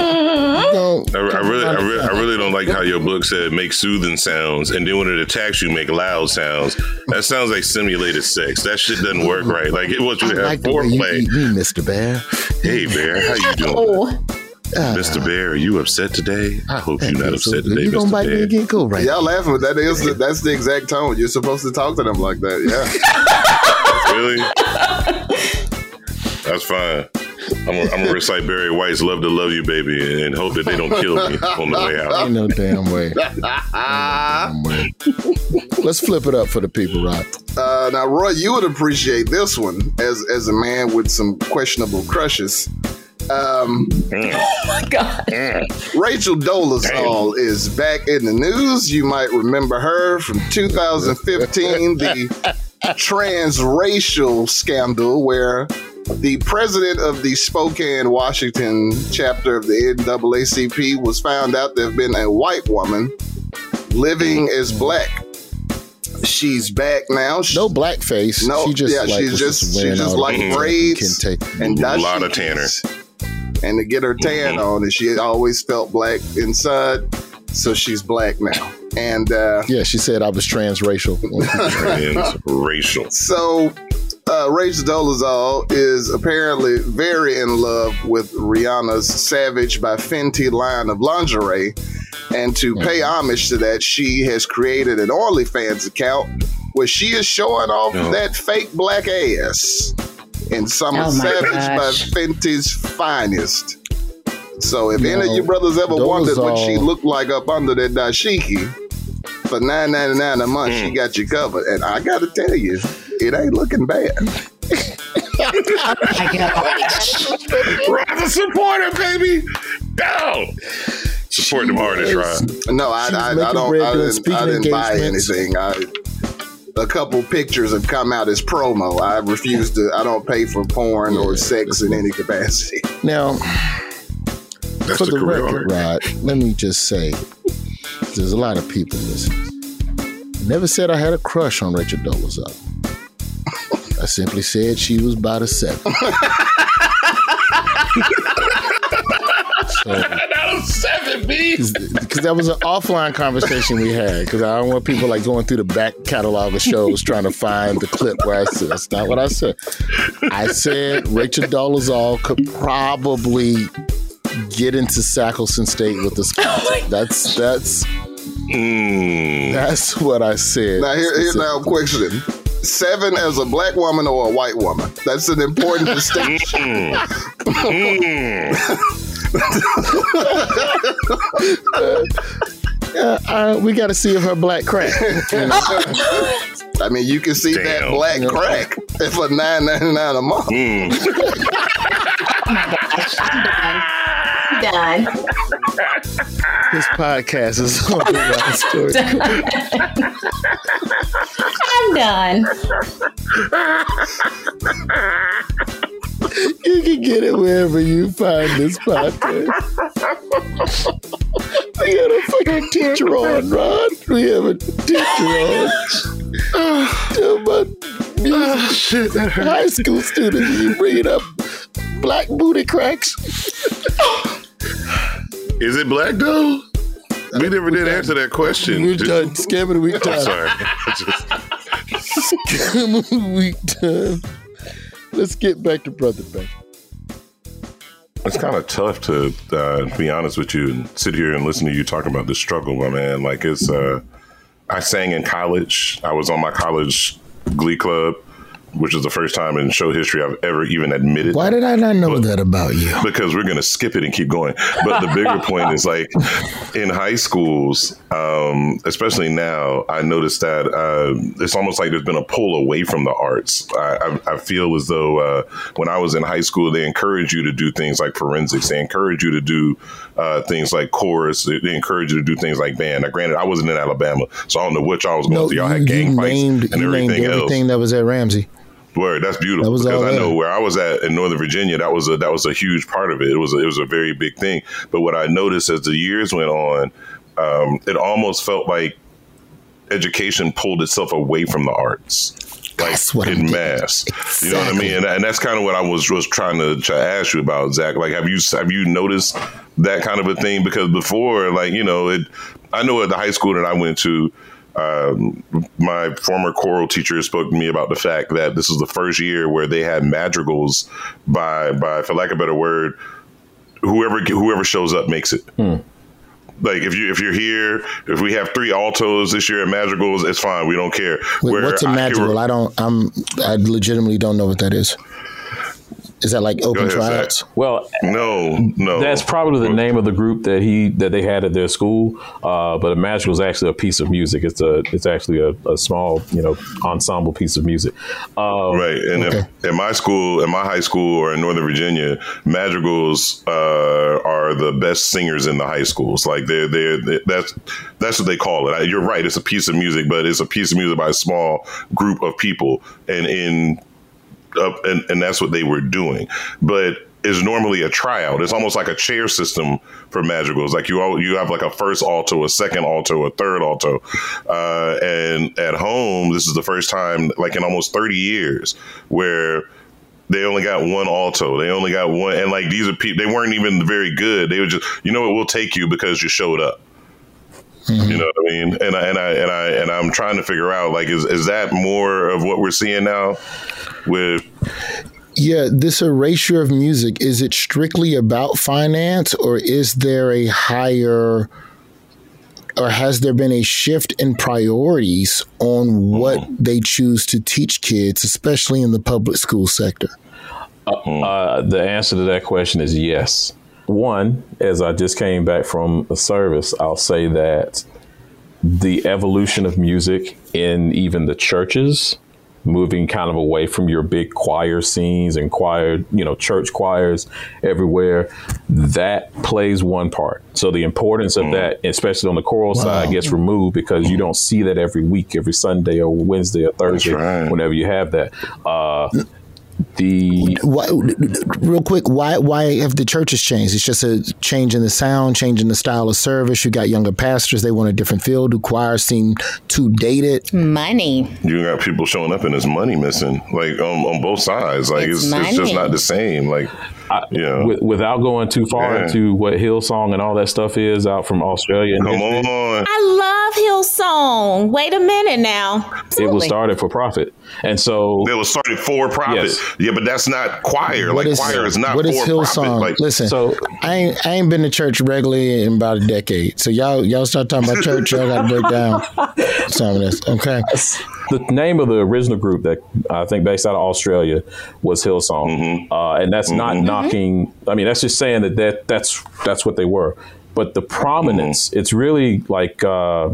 I really, I really, I really don't like how your book said make soothing sounds, and then when it attacks you, make loud sounds. That sounds like simulated sex. That shit doesn't work right. Like it was you have like foreplay. You me, Mister Bear. Hey Bear, how you doing? Oh. Uh, Mister Bear, are you upset today? I hope you're not upset today, you gonna Mister bite Bear. me again? Go right. Y'all laughing, but that is the, that's the exact tone. You're supposed to talk to them like that. Yeah. Really? That's fine. I'm gonna I'm recite Barry White's "Love to Love You, Baby" and hope that they don't kill me on the way out. Ain't no damn way. Ain't no damn way. Let's flip it up for the people, Rod. Uh, now, Roy, you would appreciate this one as as a man with some questionable crushes. Um, mm. Oh my God. Mm. Rachel Dolezal is back in the news. You might remember her from two thousand fifteen, the transracial scandal where the president of the Spokane, Washington chapter of the N double A C P was found out to have been a white woman living as black. She's back now. She, no blackface. No, she just yeah, like, she's just she just like braids and a lot of tanner. And to get her tan mm-hmm. on, and she had always felt black inside, so she's black now. And uh, yeah, she said I was transracial. Transracial. So. Uh, Rachel Dolezal is apparently very in love with Rihanna's Savage by Fenty line of lingerie. And to pay homage to that, she has created an OnlyFans account where she is showing off oh. that fake black ass in some of oh Savage gosh. by Fenty's finest. So if no, any of you brothers ever wondered what she looked like up under that dashiki, for nine ninety-nine a month, mm. she got you covered. And I got to tell you, it ain't looking bad. Rather support her, baby. Go. Support them artists, right? No, I, I, I don't. I didn't, I didn't buy anything. I, a couple pictures have come out as promo. I refuse to. I don't pay for porn yeah, or sex in any capacity. Now, that's for the, the career record, Rod, let me just say, there's a lot of people listening. Never said I had a crush on Rachel Dolezal. I simply said she was about a seven. So, that was seven, B. Because that was an offline conversation we had. Because I don't want people like going through the back catalog of shows trying to find the clip where I said that's not what I said. I said Rachel Dolezal could probably get into Sackleson State with the Scouts. That's that's mm. that's what I said. Now here, here's now questioning. Seven as a black woman or a white woman? That's an important distinction. uh, uh, we got to see if her black crack. You know? I mean, you can see Damn. that black yeah. crack for nine ninety nine a month. Mm. Oh my gosh, I'm done. I'm done. This podcast is all about story. I'm done. You can get it wherever you find this podcast. We got a fucking teacher on, Ron. We have a teacher on. Tell my music, oh, shit, that hurt. High school students, you bringing up black booty cracks. Is it black though? We never did answer that question. We're done. Scam of the week time. I'm sorry. Scam of the week time. Let's get back to Brother Bank. It's kind of tough to uh, be honest with you and sit here and listen to you talking about this struggle, my man. Like it's, uh, I sang in college. I was on my college glee club. which is the first time in show history I've ever even admitted. Why did I not know but, that about you? Because we're going to skip it and keep going. But the bigger point is like in high schools, um, especially now, I noticed that uh, it's almost like there's been a pull away from the arts. I, I, I feel as though uh, when I was in high school, they encourage you to do things like forensics. They encourage you to do uh, things like chorus. They, they encourage you to do things like band. Now, granted, I wasn't in Alabama, so I don't know what y'all was going no, through. Y'all you, had gang you fights named, and you everything named else. Everything that was at Ramsey. Word, that's beautiful. That because I know there. where I was at in Northern Virginia, that was a that was a huge part of it. It was a, it was a very big thing. But what I noticed as the years went on, um, it almost felt like education pulled itself away from the arts. Like That's what in I'm mass, exactly. You know what I mean, and, and that's kind of what I was was trying to, to ask you about, Zach. Like, have you have you noticed that kind of a thing? Because before, like, you know, it. I know at the high school that I went to, um, my former choral teacher spoke to me about the fact that this was the first year where they had madrigals by by, for lack of a better word, whoever whoever shows up makes it. Hmm. Like if you if you're here, if we have three altos this year at madrigals, it's fine. We don't care. Wait, Where what's a madrigal? I, I don't. I'm. I legitimately don't know what that is. Is that like open ahead, tryouts? Zach. Well, no, no. That's probably the name of the group that he that they had at their school. Uh, but a madrigal is actually a piece of music. It's a it's actually a, a small you know ensemble piece of music. Um, right. And okay. in, in my school, in my high school, or in Northern Virginia, madrigals uh, are the best singers in the high schools. Like they're they're, they're that's that's what they call it. You're right. It's a piece of music, but it's a piece of music by a small group of people. And in Uh, and, and that's what they were doing. But it's normally a tryout. It's almost like a chair system for madrigals. Like you all, you have like a first alto, a second alto, a third alto. Uh, and at home, this is the first time, like in almost thirty years, where they only got one alto. They only got one. And like these are people, they weren't even very good. They were just, you know what, we'll take you because you showed up. Mm-hmm. You know what I mean? And I, and I, and I, and I'm trying to figure out, like, is, is that more of what we're seeing now? With yeah, this erasure of music, is it strictly about finance, or is there a higher, or has there been a shift in priorities on what mm-hmm. they choose to teach kids, especially in the public school sector? Uh, uh, the answer to that question is yes. One, as I just came back from a service, I'll say that the evolution of music in even the churches, moving kind of away from your big choir scenes and choir, you know, church choirs everywhere, that plays one part. So the importance of mm. that, especially on the choral wow. side, gets removed because you don't see that every week, every Sunday or Wednesday or Thursday, right. whenever you have that. Uh, the why, real quick, why why have the churches changed? It's just a change in the sound, change in the style of service. You got younger pastors; they want a different feel. Do choirs seem too dated? Money. You got people showing up and there's money missing, like on, on both sides. Like it's, it's, it's just not the same. Like. I, yeah. with, without going too far yeah. into what Hillsong and all that stuff is out from Australia. Come on. I love Hillsong. Wait a minute now. Absolutely. It was started for profit. And so it was started for profit. Yes. Yeah, but that's not choir. What like is, choir is not what for is Hillsong? profit. Like, listen, so I ain't I ain't been to church regularly in about a decade. So y'all y'all start talking about church, y'all gotta break down some of this. Okay. The name of the original group that I think based out of Australia was Hillsong. Mm-hmm. Uh, and that's mm-hmm. not knocking. I mean, that's just saying that, that that's that's what they were. But the prominence, mm-hmm. it's really like uh,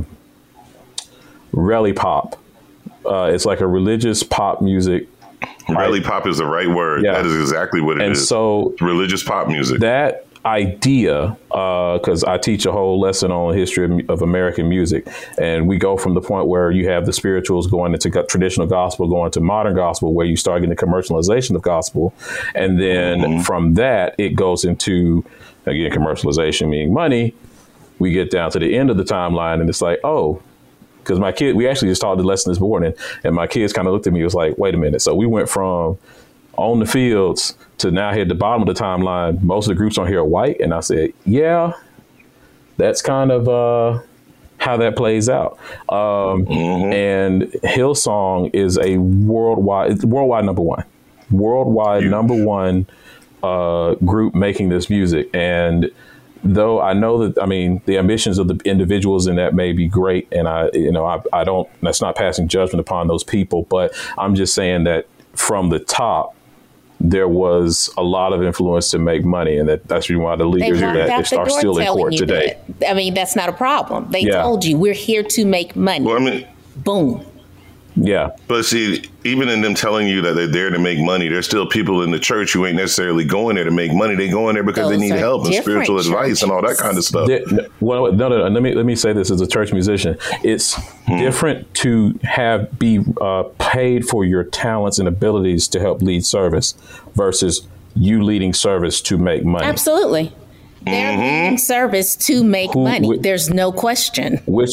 rally pop. Uh, it's like a religious pop music. Rally right? pop is the right word. Yeah. That is exactly what it and is. And so religious pop music. That idea, because uh, I teach a whole lesson on history of, of American music, and we go from the point where you have the spirituals going into go- traditional gospel, going to modern gospel, where you start getting the commercialization of gospel, and then mm-hmm. from that it goes into, again, commercialization meaning money. We get down to the end of the timeline, and it's like, oh, because my kid, we actually just taught the lesson this morning, and my kids kind of looked at me, it was like, wait a minute, so we went from on the fields to now here at the bottom of the timeline, most of the groups on here are white. And I said, yeah, that's kind of uh, how that plays out. Um, mm-hmm. And Hillsong is a worldwide, worldwide number one, worldwide yeah. number one uh, group making this music. And though I know that, I mean, the ambitions of the individuals in that may be great. And I, you know, I, I don't, that's not passing judgment upon those people, but I'm just saying that from the top, there was a lot of influence to make money, and that, that's why the leaders They of that the are still in court today. That. I mean, that's not a problem. They Yeah. told you we're here to make money. Well, I mean, boom. Yeah. But see, even in them telling you that they're there to make money, there's still people in the church who ain't necessarily going there to make money. They going there because Those they need are help and different spiritual advice and all that kind of stuff. There- well, no, no, no. Let me let me say this as a church musician. It's Hmm. different to have be uh, paid for your talents and abilities to help lead service versus you leading service to make money. Absolutely. They're Mm-hmm. leading service to make Who- money. wh- There's no question. Which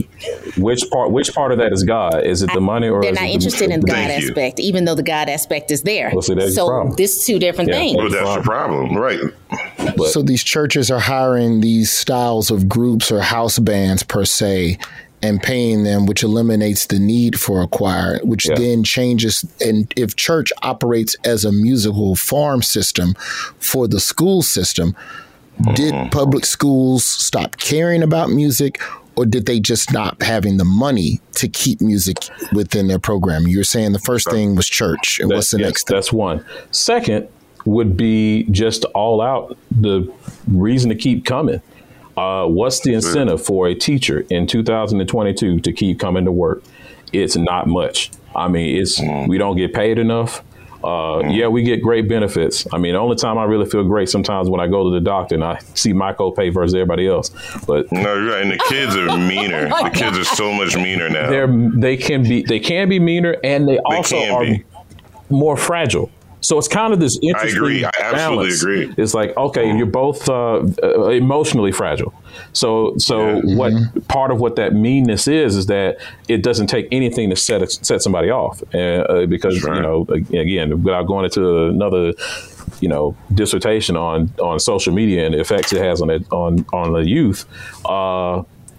which part which part of that is God? Is it the money or They're is not it interested the, in the God Thank you. aspect, even though the God aspect is there. Well, see, that's your so problem. this is two different Yeah. things. Well, that's the problem, right? But- So these churches are hiring these styles of groups or house bands per se and paying them, which eliminates the need for a choir, which Yeah. then changes. And if church operates as a musical farm system for the school system, did public schools stop caring about music, or did they just stop having the money to keep music within their program? You're saying the first thing was church, and That- what's the yes, next thing? That's one. Second would be just all out the reason to keep coming. Uh, what's the incentive for a teacher in two thousand twenty-two to keep coming to work? It's not much. I mean, it's we don't get paid enough. Uh, yeah, we get great benefits. I mean, the only time I really feel great sometimes when I go to the doctor and I see my copay versus everybody else. But No, you're right. And the kids are meaner. Oh the kids are so much meaner now. they're they can be they can be meaner, and they also can are be. more fragile. So it's kind of this interesting agree. I absolutely balance. agree. It's like, okay, you're both uh, uh, emotionally fragile. So, so Yeah. what part of what that meanness is is that it doesn't take anything to set set somebody off, uh, uh, because Sure. you know, again, without going into another, you know, dissertation on on social media and the effects it has on it on on the youth, uh,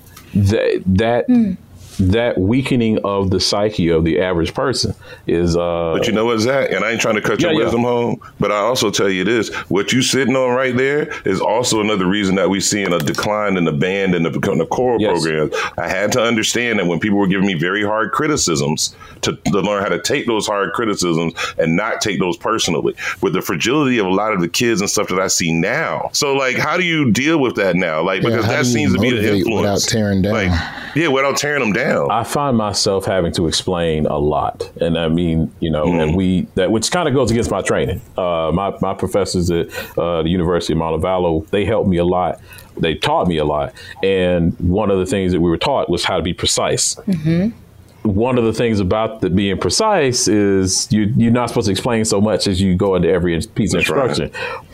that that. Mm. That weakening of the psyche of the average person is. Uh, But you know what, Zach? And I ain't trying to cut your Yeah, yeah. wisdom home, but I also tell you this: what you sitting on right there is also another reason that we seeing a decline in the band and the, the choral Yes. programs. I had to understand that when people were giving me very hard criticisms, to, to learn how to take those hard criticisms and not take those personally. With the fragility of a lot of the kids and stuff that I see now, so like, how do you deal with that now? Like, Yeah, because how that do you seems to be the motivate influence without tearing down? Like, yeah, without tearing them down. I find myself having to explain a lot, and I mean, you know, Mm. and we that which kind of goes against my training. Uh, my my professors at uh, the University of Montevallo, they helped me a lot. They taught me a lot, and one of the things that we were taught was how to be precise. Mm-hmm. One of the things about the being precise is you you're not supposed to explain so much as you go into every piece of That's right. instruction,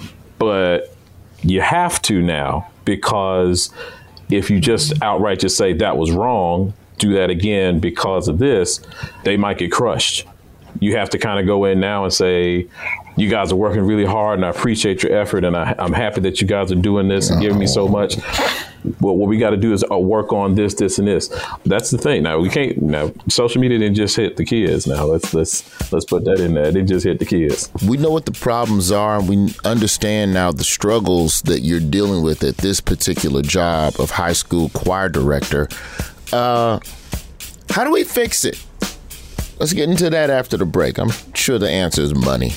but you have to now, because if you just outright just say that was wrong, do that again because of this, they might get crushed. You have to kind of go in now and say, you guys are working really hard and I appreciate your effort, and I, I'm happy that you guys are doing this and giving me so much. But what we got to do is uh, work on this, this, and this. That's the thing. Now we can't. Now social media didn't just hit the kids. Now let's let's let's put that in there. It didn't just hit the kids. We know what the problems are, and we understand now the struggles that you're dealing with at this particular job of high school choir director. Uh, how do we fix it? Let's get into that after the break. I'm sure the answer is money.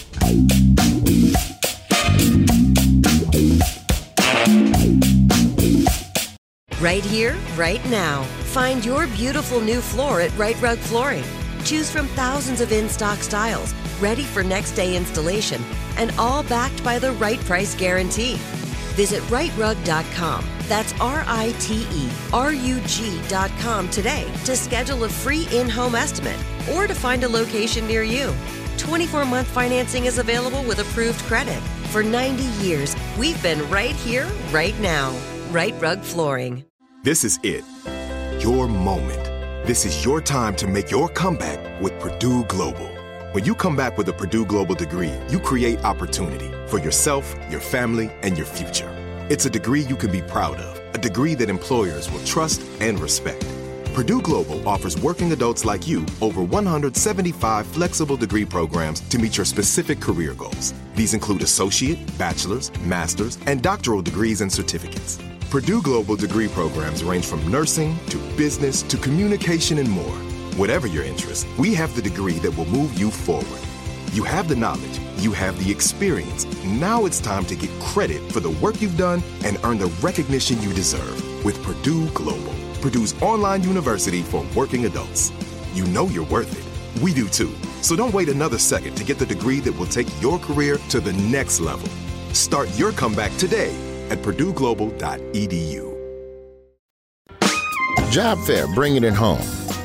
Right here, right now. Find your beautiful new floor at Right Rug Flooring. Choose from thousands of in-stock styles, ready for next day installation, and all backed by the right price guarantee. Visit right rug dot com. That's R I T E R U G dot com today to schedule a free in-home estimate or to find a location near you. twenty-four month financing is available with approved credit. For ninety years, we've been right here, right now. Right Rug Flooring. This is it. Your moment. This is your time to make your comeback with Purdue Global. When you come back with a Purdue Global degree, you create opportunity for yourself, your family, and your future. It's a degree you can be proud of, a degree that employers will trust and respect. Purdue Global offers working adults like you over one hundred seventy-five flexible degree programs to meet your specific career goals. These include associate, bachelor's, master's, and doctoral degrees and certificates. Purdue Global degree programs range from nursing to business to communication and more. Whatever your interest, we have the degree that will move you forward. You have the knowledge, you have the experience. Now it's time to get credit for the work you've done and earn the recognition you deserve with Purdue Global, Purdue's online university for working adults. You know you're worth it. We do too. So don't wait another second to get the degree that will take your career to the next level. Start your comeback today at purdue global dot e d u. Job fair, bringing it home.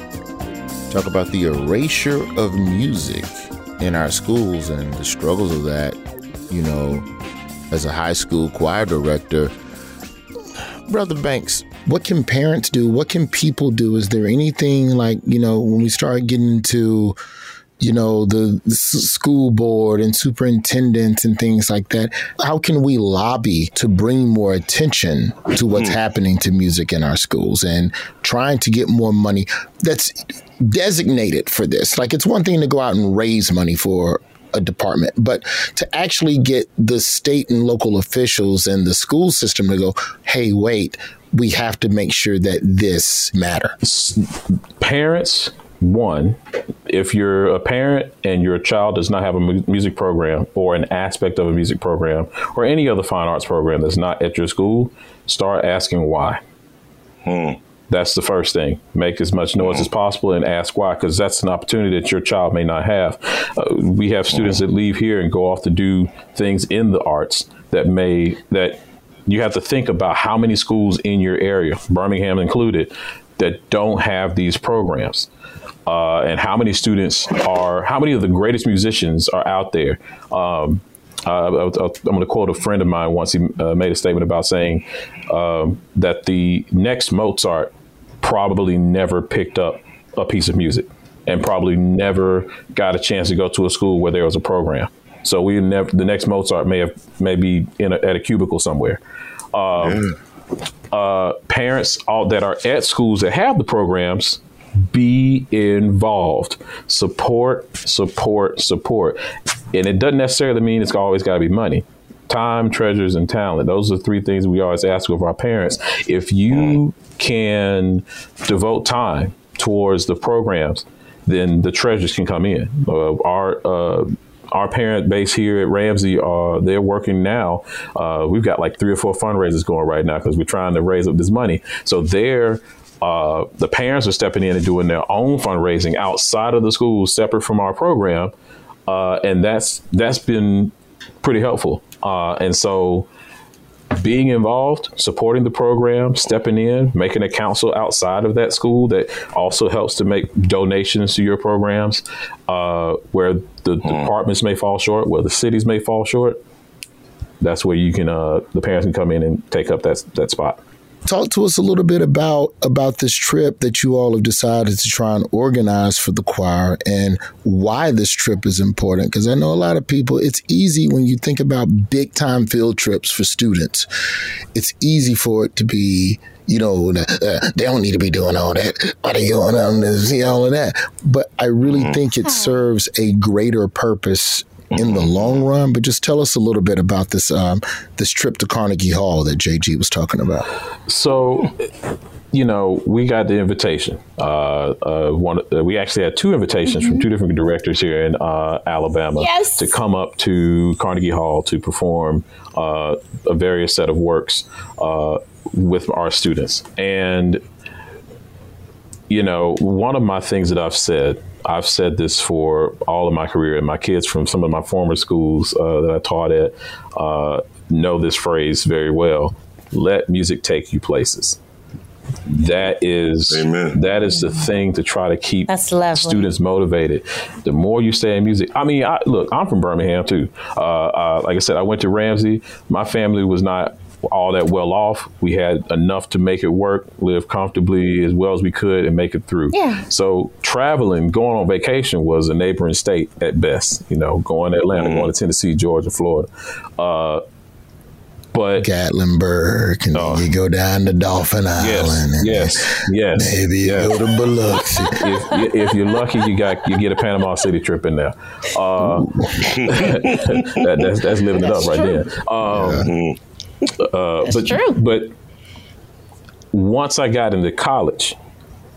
Talk about the erasure of music in our schools and the struggles of that. You know, as a high school choir director, Brother Banks, what can parents do? What can people do? Is there anything like, you know, when we start getting into, you know, the, the school board and superintendents and things like that, how can we lobby to bring more attention to what's mm. happening to music in our schools and trying to get more money that's designated for this? Like, it's one thing to go out and raise money for a department, but to actually get the state and local officials and the school system to go, hey, wait, we have to make sure that this matters. Parents, one, if you're a parent and your child does not have a mu- music program or an aspect of a music program or any other fine arts program that's not at your school, start asking why. Hmm. That's the first thing. Make as much noise as possible and ask why, because that's an opportunity that your child may not have. Uh, we have students that leave here and go off to do things in the arts that may, that you have to think about how many schools in your area, Birmingham included, that don't have these programs. Uh, and how many students are, how many of the greatest musicians are out there? Um, uh, I'm going to quote a friend of mine once. He uh, made a statement about saying um, that the next Mozart probably never picked up a piece of music and probably never got a chance to go to a school where there was a program. So we never, the next Mozart may have maybe in a, at a cubicle somewhere. Um, yeah. uh, parents all, that are at schools that have the programs, be involved. Support, support, support. And it doesn't necessarily mean it's always got to be money. Time, treasures, and talent. Those are the three things we always ask of our parents. If you can devote time towards the programs, then the treasures can come in. Uh, our uh, our parent base here at Ramsey, uh, they're working now. Uh, we've got like three or four fundraisers going right now because we're trying to raise up this money. So they're Uh, the parents are stepping in and doing their own fundraising outside of the school, separate from our program. Uh, and that's that's been pretty helpful. Uh, and so being involved, supporting the program, stepping in, making a council outside of that school that also helps to make donations to your programs uh, where the mm. departments may fall short, where the cities may fall short. That's where you can, uh, the parents can come in and take up that that spot. Talk to us a little bit about about this trip that you all have decided to try and organize for the choir and why this trip is important. Because I know a lot of people, it's easy when you think about big time field trips for students. It's easy for it to be, you know, uh, they don't need to be doing all that. Why are they going on to see all of that? But I really think it serves a greater purpose in the long run. But just tell us a little bit about this um, this trip to Carnegie Hall that J G was talking about. So, you know, we got the invitation. Uh, uh, one, uh, we actually had two invitations mm-hmm. from two different directors here in uh, Alabama yes. to come up to Carnegie Hall to perform uh, a various set of works uh, with our students. And, you know, one of my things that I've said, I've said this for all of my career, and my kids from some of my former schools uh, that I taught at uh, know this phrase very well. Let music take you places. That is Amen. That is the thing to try to keep students motivated. The more you stay in music, I mean, I, look, I'm from Birmingham too. Uh, uh, like I said, I went to Ramsey. My family was not all that well off. We had enough to make it work, live comfortably as well as we could, and make it through. Yeah. So traveling, going on vacation was a neighboring state at best. You know, going to Atlanta, mm-hmm. going to Tennessee, Georgia, Florida. Uh, But Gatlinburg, and uh, then you go down to Dauphin yes, Island. And yes, yes. Maybe you yes. go to Biloxi. if, if you're lucky, you got you get a Panama City trip in there. Uh, that, that's, that's living that's it up true. right there. Um, yeah. uh, that's but, true. But once I got into college,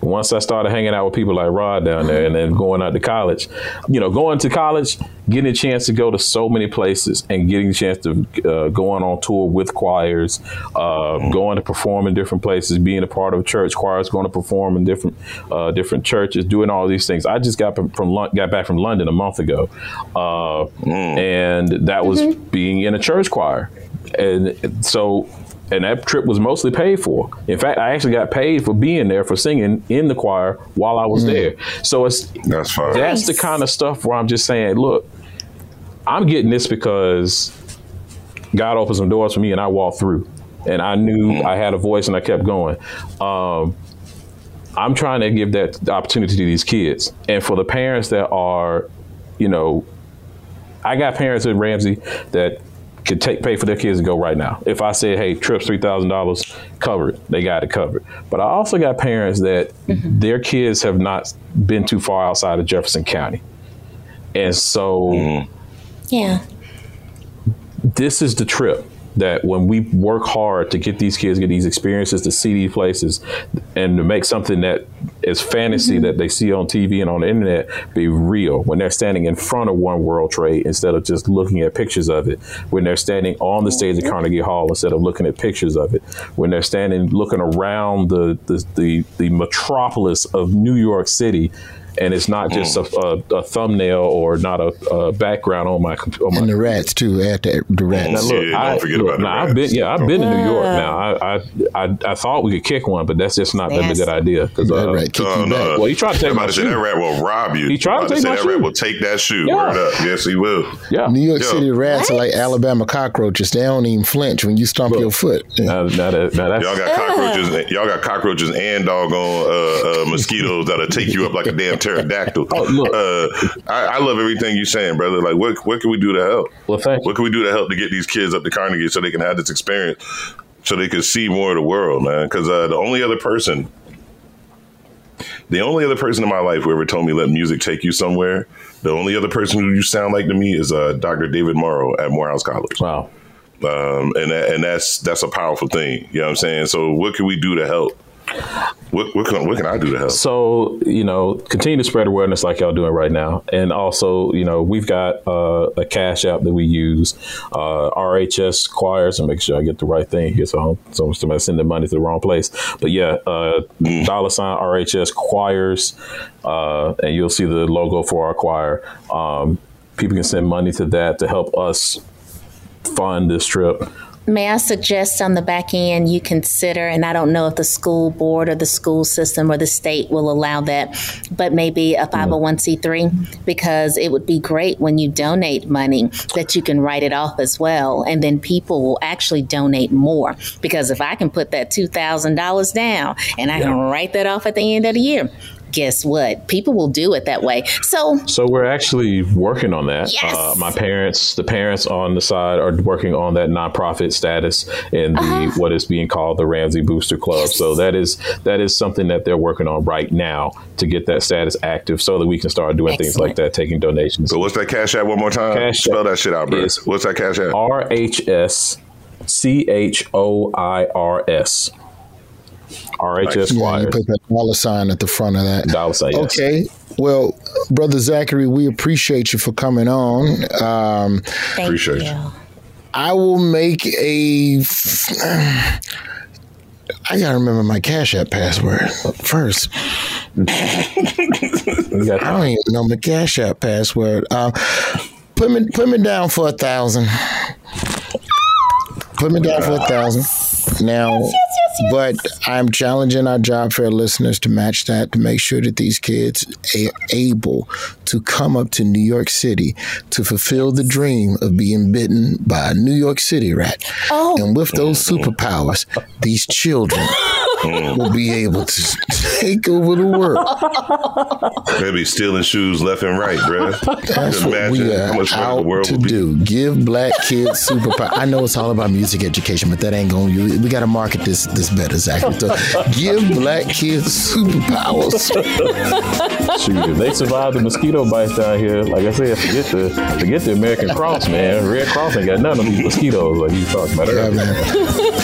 once I started hanging out with people like Rod down there and then going out to college, you know, going to college, getting a chance to go to so many places and getting a chance to uh, going on tour with choirs, uh, going to perform in different places, being a part of church choirs, going to perform in different uh, different churches, doing all these things. I just got from got back from London a month ago, uh, mm. and that was mm-hmm. being in a church choir. And so, and that trip was mostly paid for. In fact, I actually got paid for being there, for singing in the choir while I was mm. there. So it's that's fine. That's the kind of stuff where I'm just saying, look, I'm getting this because God opened some doors for me and I walked through. And I knew mm. I had a voice and I kept going. Um, I'm trying to give that opportunity to these kids. And for the parents that are, you know, I got parents at Ramsey that could take pay for their kids to go right now. If I said, hey, trip's three thousand dollars, covered, they got it covered. But I also got parents that mm-hmm. their kids have not been too far outside of Jefferson County. And so mm. yeah, this is the trip that when we work hard to get these kids, get these experiences, to see these places, and to make something that is fantasy mm-hmm. that they see on T V and on the internet be real, when they're standing in front of One World Trade instead of just looking at pictures of it, when they're standing on the stage at Carnegie Hall instead of looking at pictures of it, when they're standing looking around the the the, the metropolis of New York City, and it's not just mm. a, a, a thumbnail or not a, a background on my computer. And the rats too. Add the, the rats. Now, look, yeah, I, don't forget look, about the now, rats. I've been, yeah, I've been to New York. Now, I, I, I, I thought we could kick one, but that's just not been a good idea. Because uh, rat kick uh, you no, back. Well, he tried to take my shoe. That rat will rob you. He tried to take say my that shoe. rat will take that shoe. Yeah. Word up. Yes, he will. Yeah. New York Yo. City rats What? are like Alabama cockroaches. They don't even flinch when you stomp Look, your foot. Yeah. Now, now that, now that's, Y'all got cockroaches. Y'all got cockroaches and doggone uh, uh, mosquitoes that'll take you up like a damn pterodactyl. Oh, look. Uh, I, I love everything you're saying, brother. Like, what what can we do to help? Well, thank you. What can we do to help to get these kids up to Carnegie so they can have this experience, so they can see more of the world, man? Because uh, the only other person, the only other person in my life who ever told me let music take you somewhere, the only other person who you sound like to me is uh, Doctor David Morrow at Morehouse College. Wow. Um, and that, and that's that's a powerful thing. You know what I'm saying? So what can we do to help? What what can, what can I do to help? So, you know, continue to spread awareness like y'all doing right now. And also, you know, we've got uh, a Cash App that we use, uh, R H S Choirs, and make sure I get the right thing here. So, so somebody sending money to the wrong place. But yeah, uh, mm. dollar sign R H S Choirs, uh, and you'll see the logo for our choir. Um, people can send money to that to help us fund this trip. May I suggest on the back end you consider, and I don't know if the school board or the school system or the state will allow that, but maybe a five oh one c three, because it would be great when you donate money that you can write it off as well. And then people will actually donate more, because if I can put that two thousand dollars down and I can write that off at the end of the year, guess what? People will do it that way. So, so we're actually working on that. Yes. Uh, my parents, the parents on the side are working on that nonprofit status in the uh-huh. what is being called the Ramsey Booster Club. Yes. So that is that is something that they're working on right now to get that status active so that we can start doing Excellent. things like that, taking donations. So what's that Cash App one more time? Cash Spell that shit out, bro. What's that Cash App? R H S C H O I R S. R H S Yeah, you put that dollar sign at the front of that. Dollar sign, yes. Okay. Well, Brother Zachary, we appreciate you for coming on. Um, Thank appreciate you. you. I will make a... I got to remember my Cash App password first. I don't even know my Cash App password. Uh, put me put me down for a thousand. Put me down for a thousand. Now, yes, yes, yes, but I'm challenging our Job Fair listeners to match that, to make sure that these kids are able to come up to New York City to fulfill the dream of being bitten by a New York City rat. Oh. And with those superpowers, these children will be able to take over the world. They'll be stealing shoes left and right, bro. That's what we are out the world to do. Give black kids superpower. I know it's all about music education, but that ain't going to... We got to market this this better, Zachary. So give black kids superpowers. Shoot, if they survive the mosquito bites down here, like I said, forget the forget the American Cross, man. Red Cross ain't got none of these mosquitoes like you talking about earlier. Yeah, man.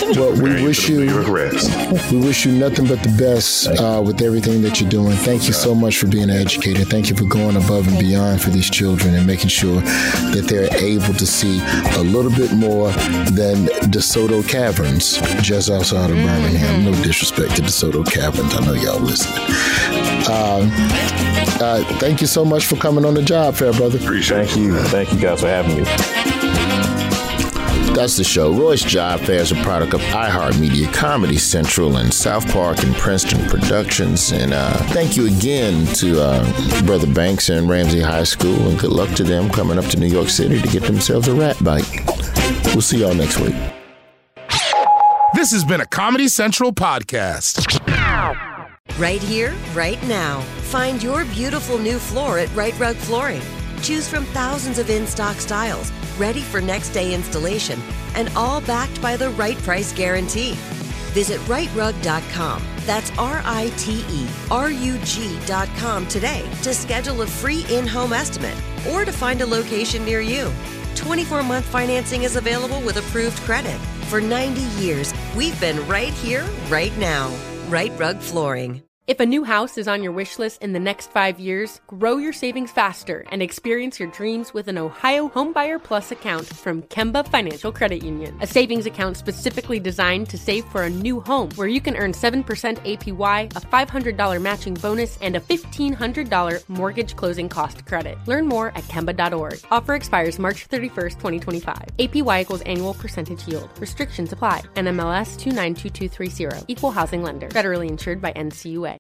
Well, we wish you we wish you nothing but the best uh, with everything that you're doing. Thank you so much for being an educator. Thank you for going above and beyond for these children and making sure that they're able to see a little bit more than DeSoto Caverns just outside of Birmingham. No disrespect to DeSoto Caverns. I know y'all listening. Uh, uh, thank you so much for coming on the job fair, brother. Appreciate Thank you. Thank you guys for having me. That's the show. Roy's Job Fair is a product of iHeartMedia, Comedy Central, and South Park and Princeton Productions. And uh, thank you again to uh, Brother Banks and Ramsey High School, and good luck to them coming up to New York City to get themselves a rat bite. We'll see y'all next week. This has been a Comedy Central podcast. Right here, right now. Find your beautiful new floor at Right Rug Flooring. Choose from thousands of in-stock styles, ready for next day installation, and all backed by the right price guarantee. Visit right rug dot com. That's R I T E R U G dot com today to schedule a free in-home estimate or to find a location near you. twenty-four month financing is available with approved credit. For ninety years, we've been right here, right now. Right Rug Flooring. If a new house is on your wish list in the next five years, grow your savings faster and experience your dreams with an Ohio Homebuyer Plus account from Kemba Financial Credit Union. A savings account specifically designed to save for a new home, where you can earn seven percent A P Y, a five hundred dollars matching bonus, and a fifteen hundred dollars mortgage closing cost credit. Learn more at Kemba dot org. Offer expires March thirty-first, twenty twenty-five. A P Y equals annual percentage yield. Restrictions apply. N M L S two nine two two three zero. Equal housing lender. Federally insured by N C U A.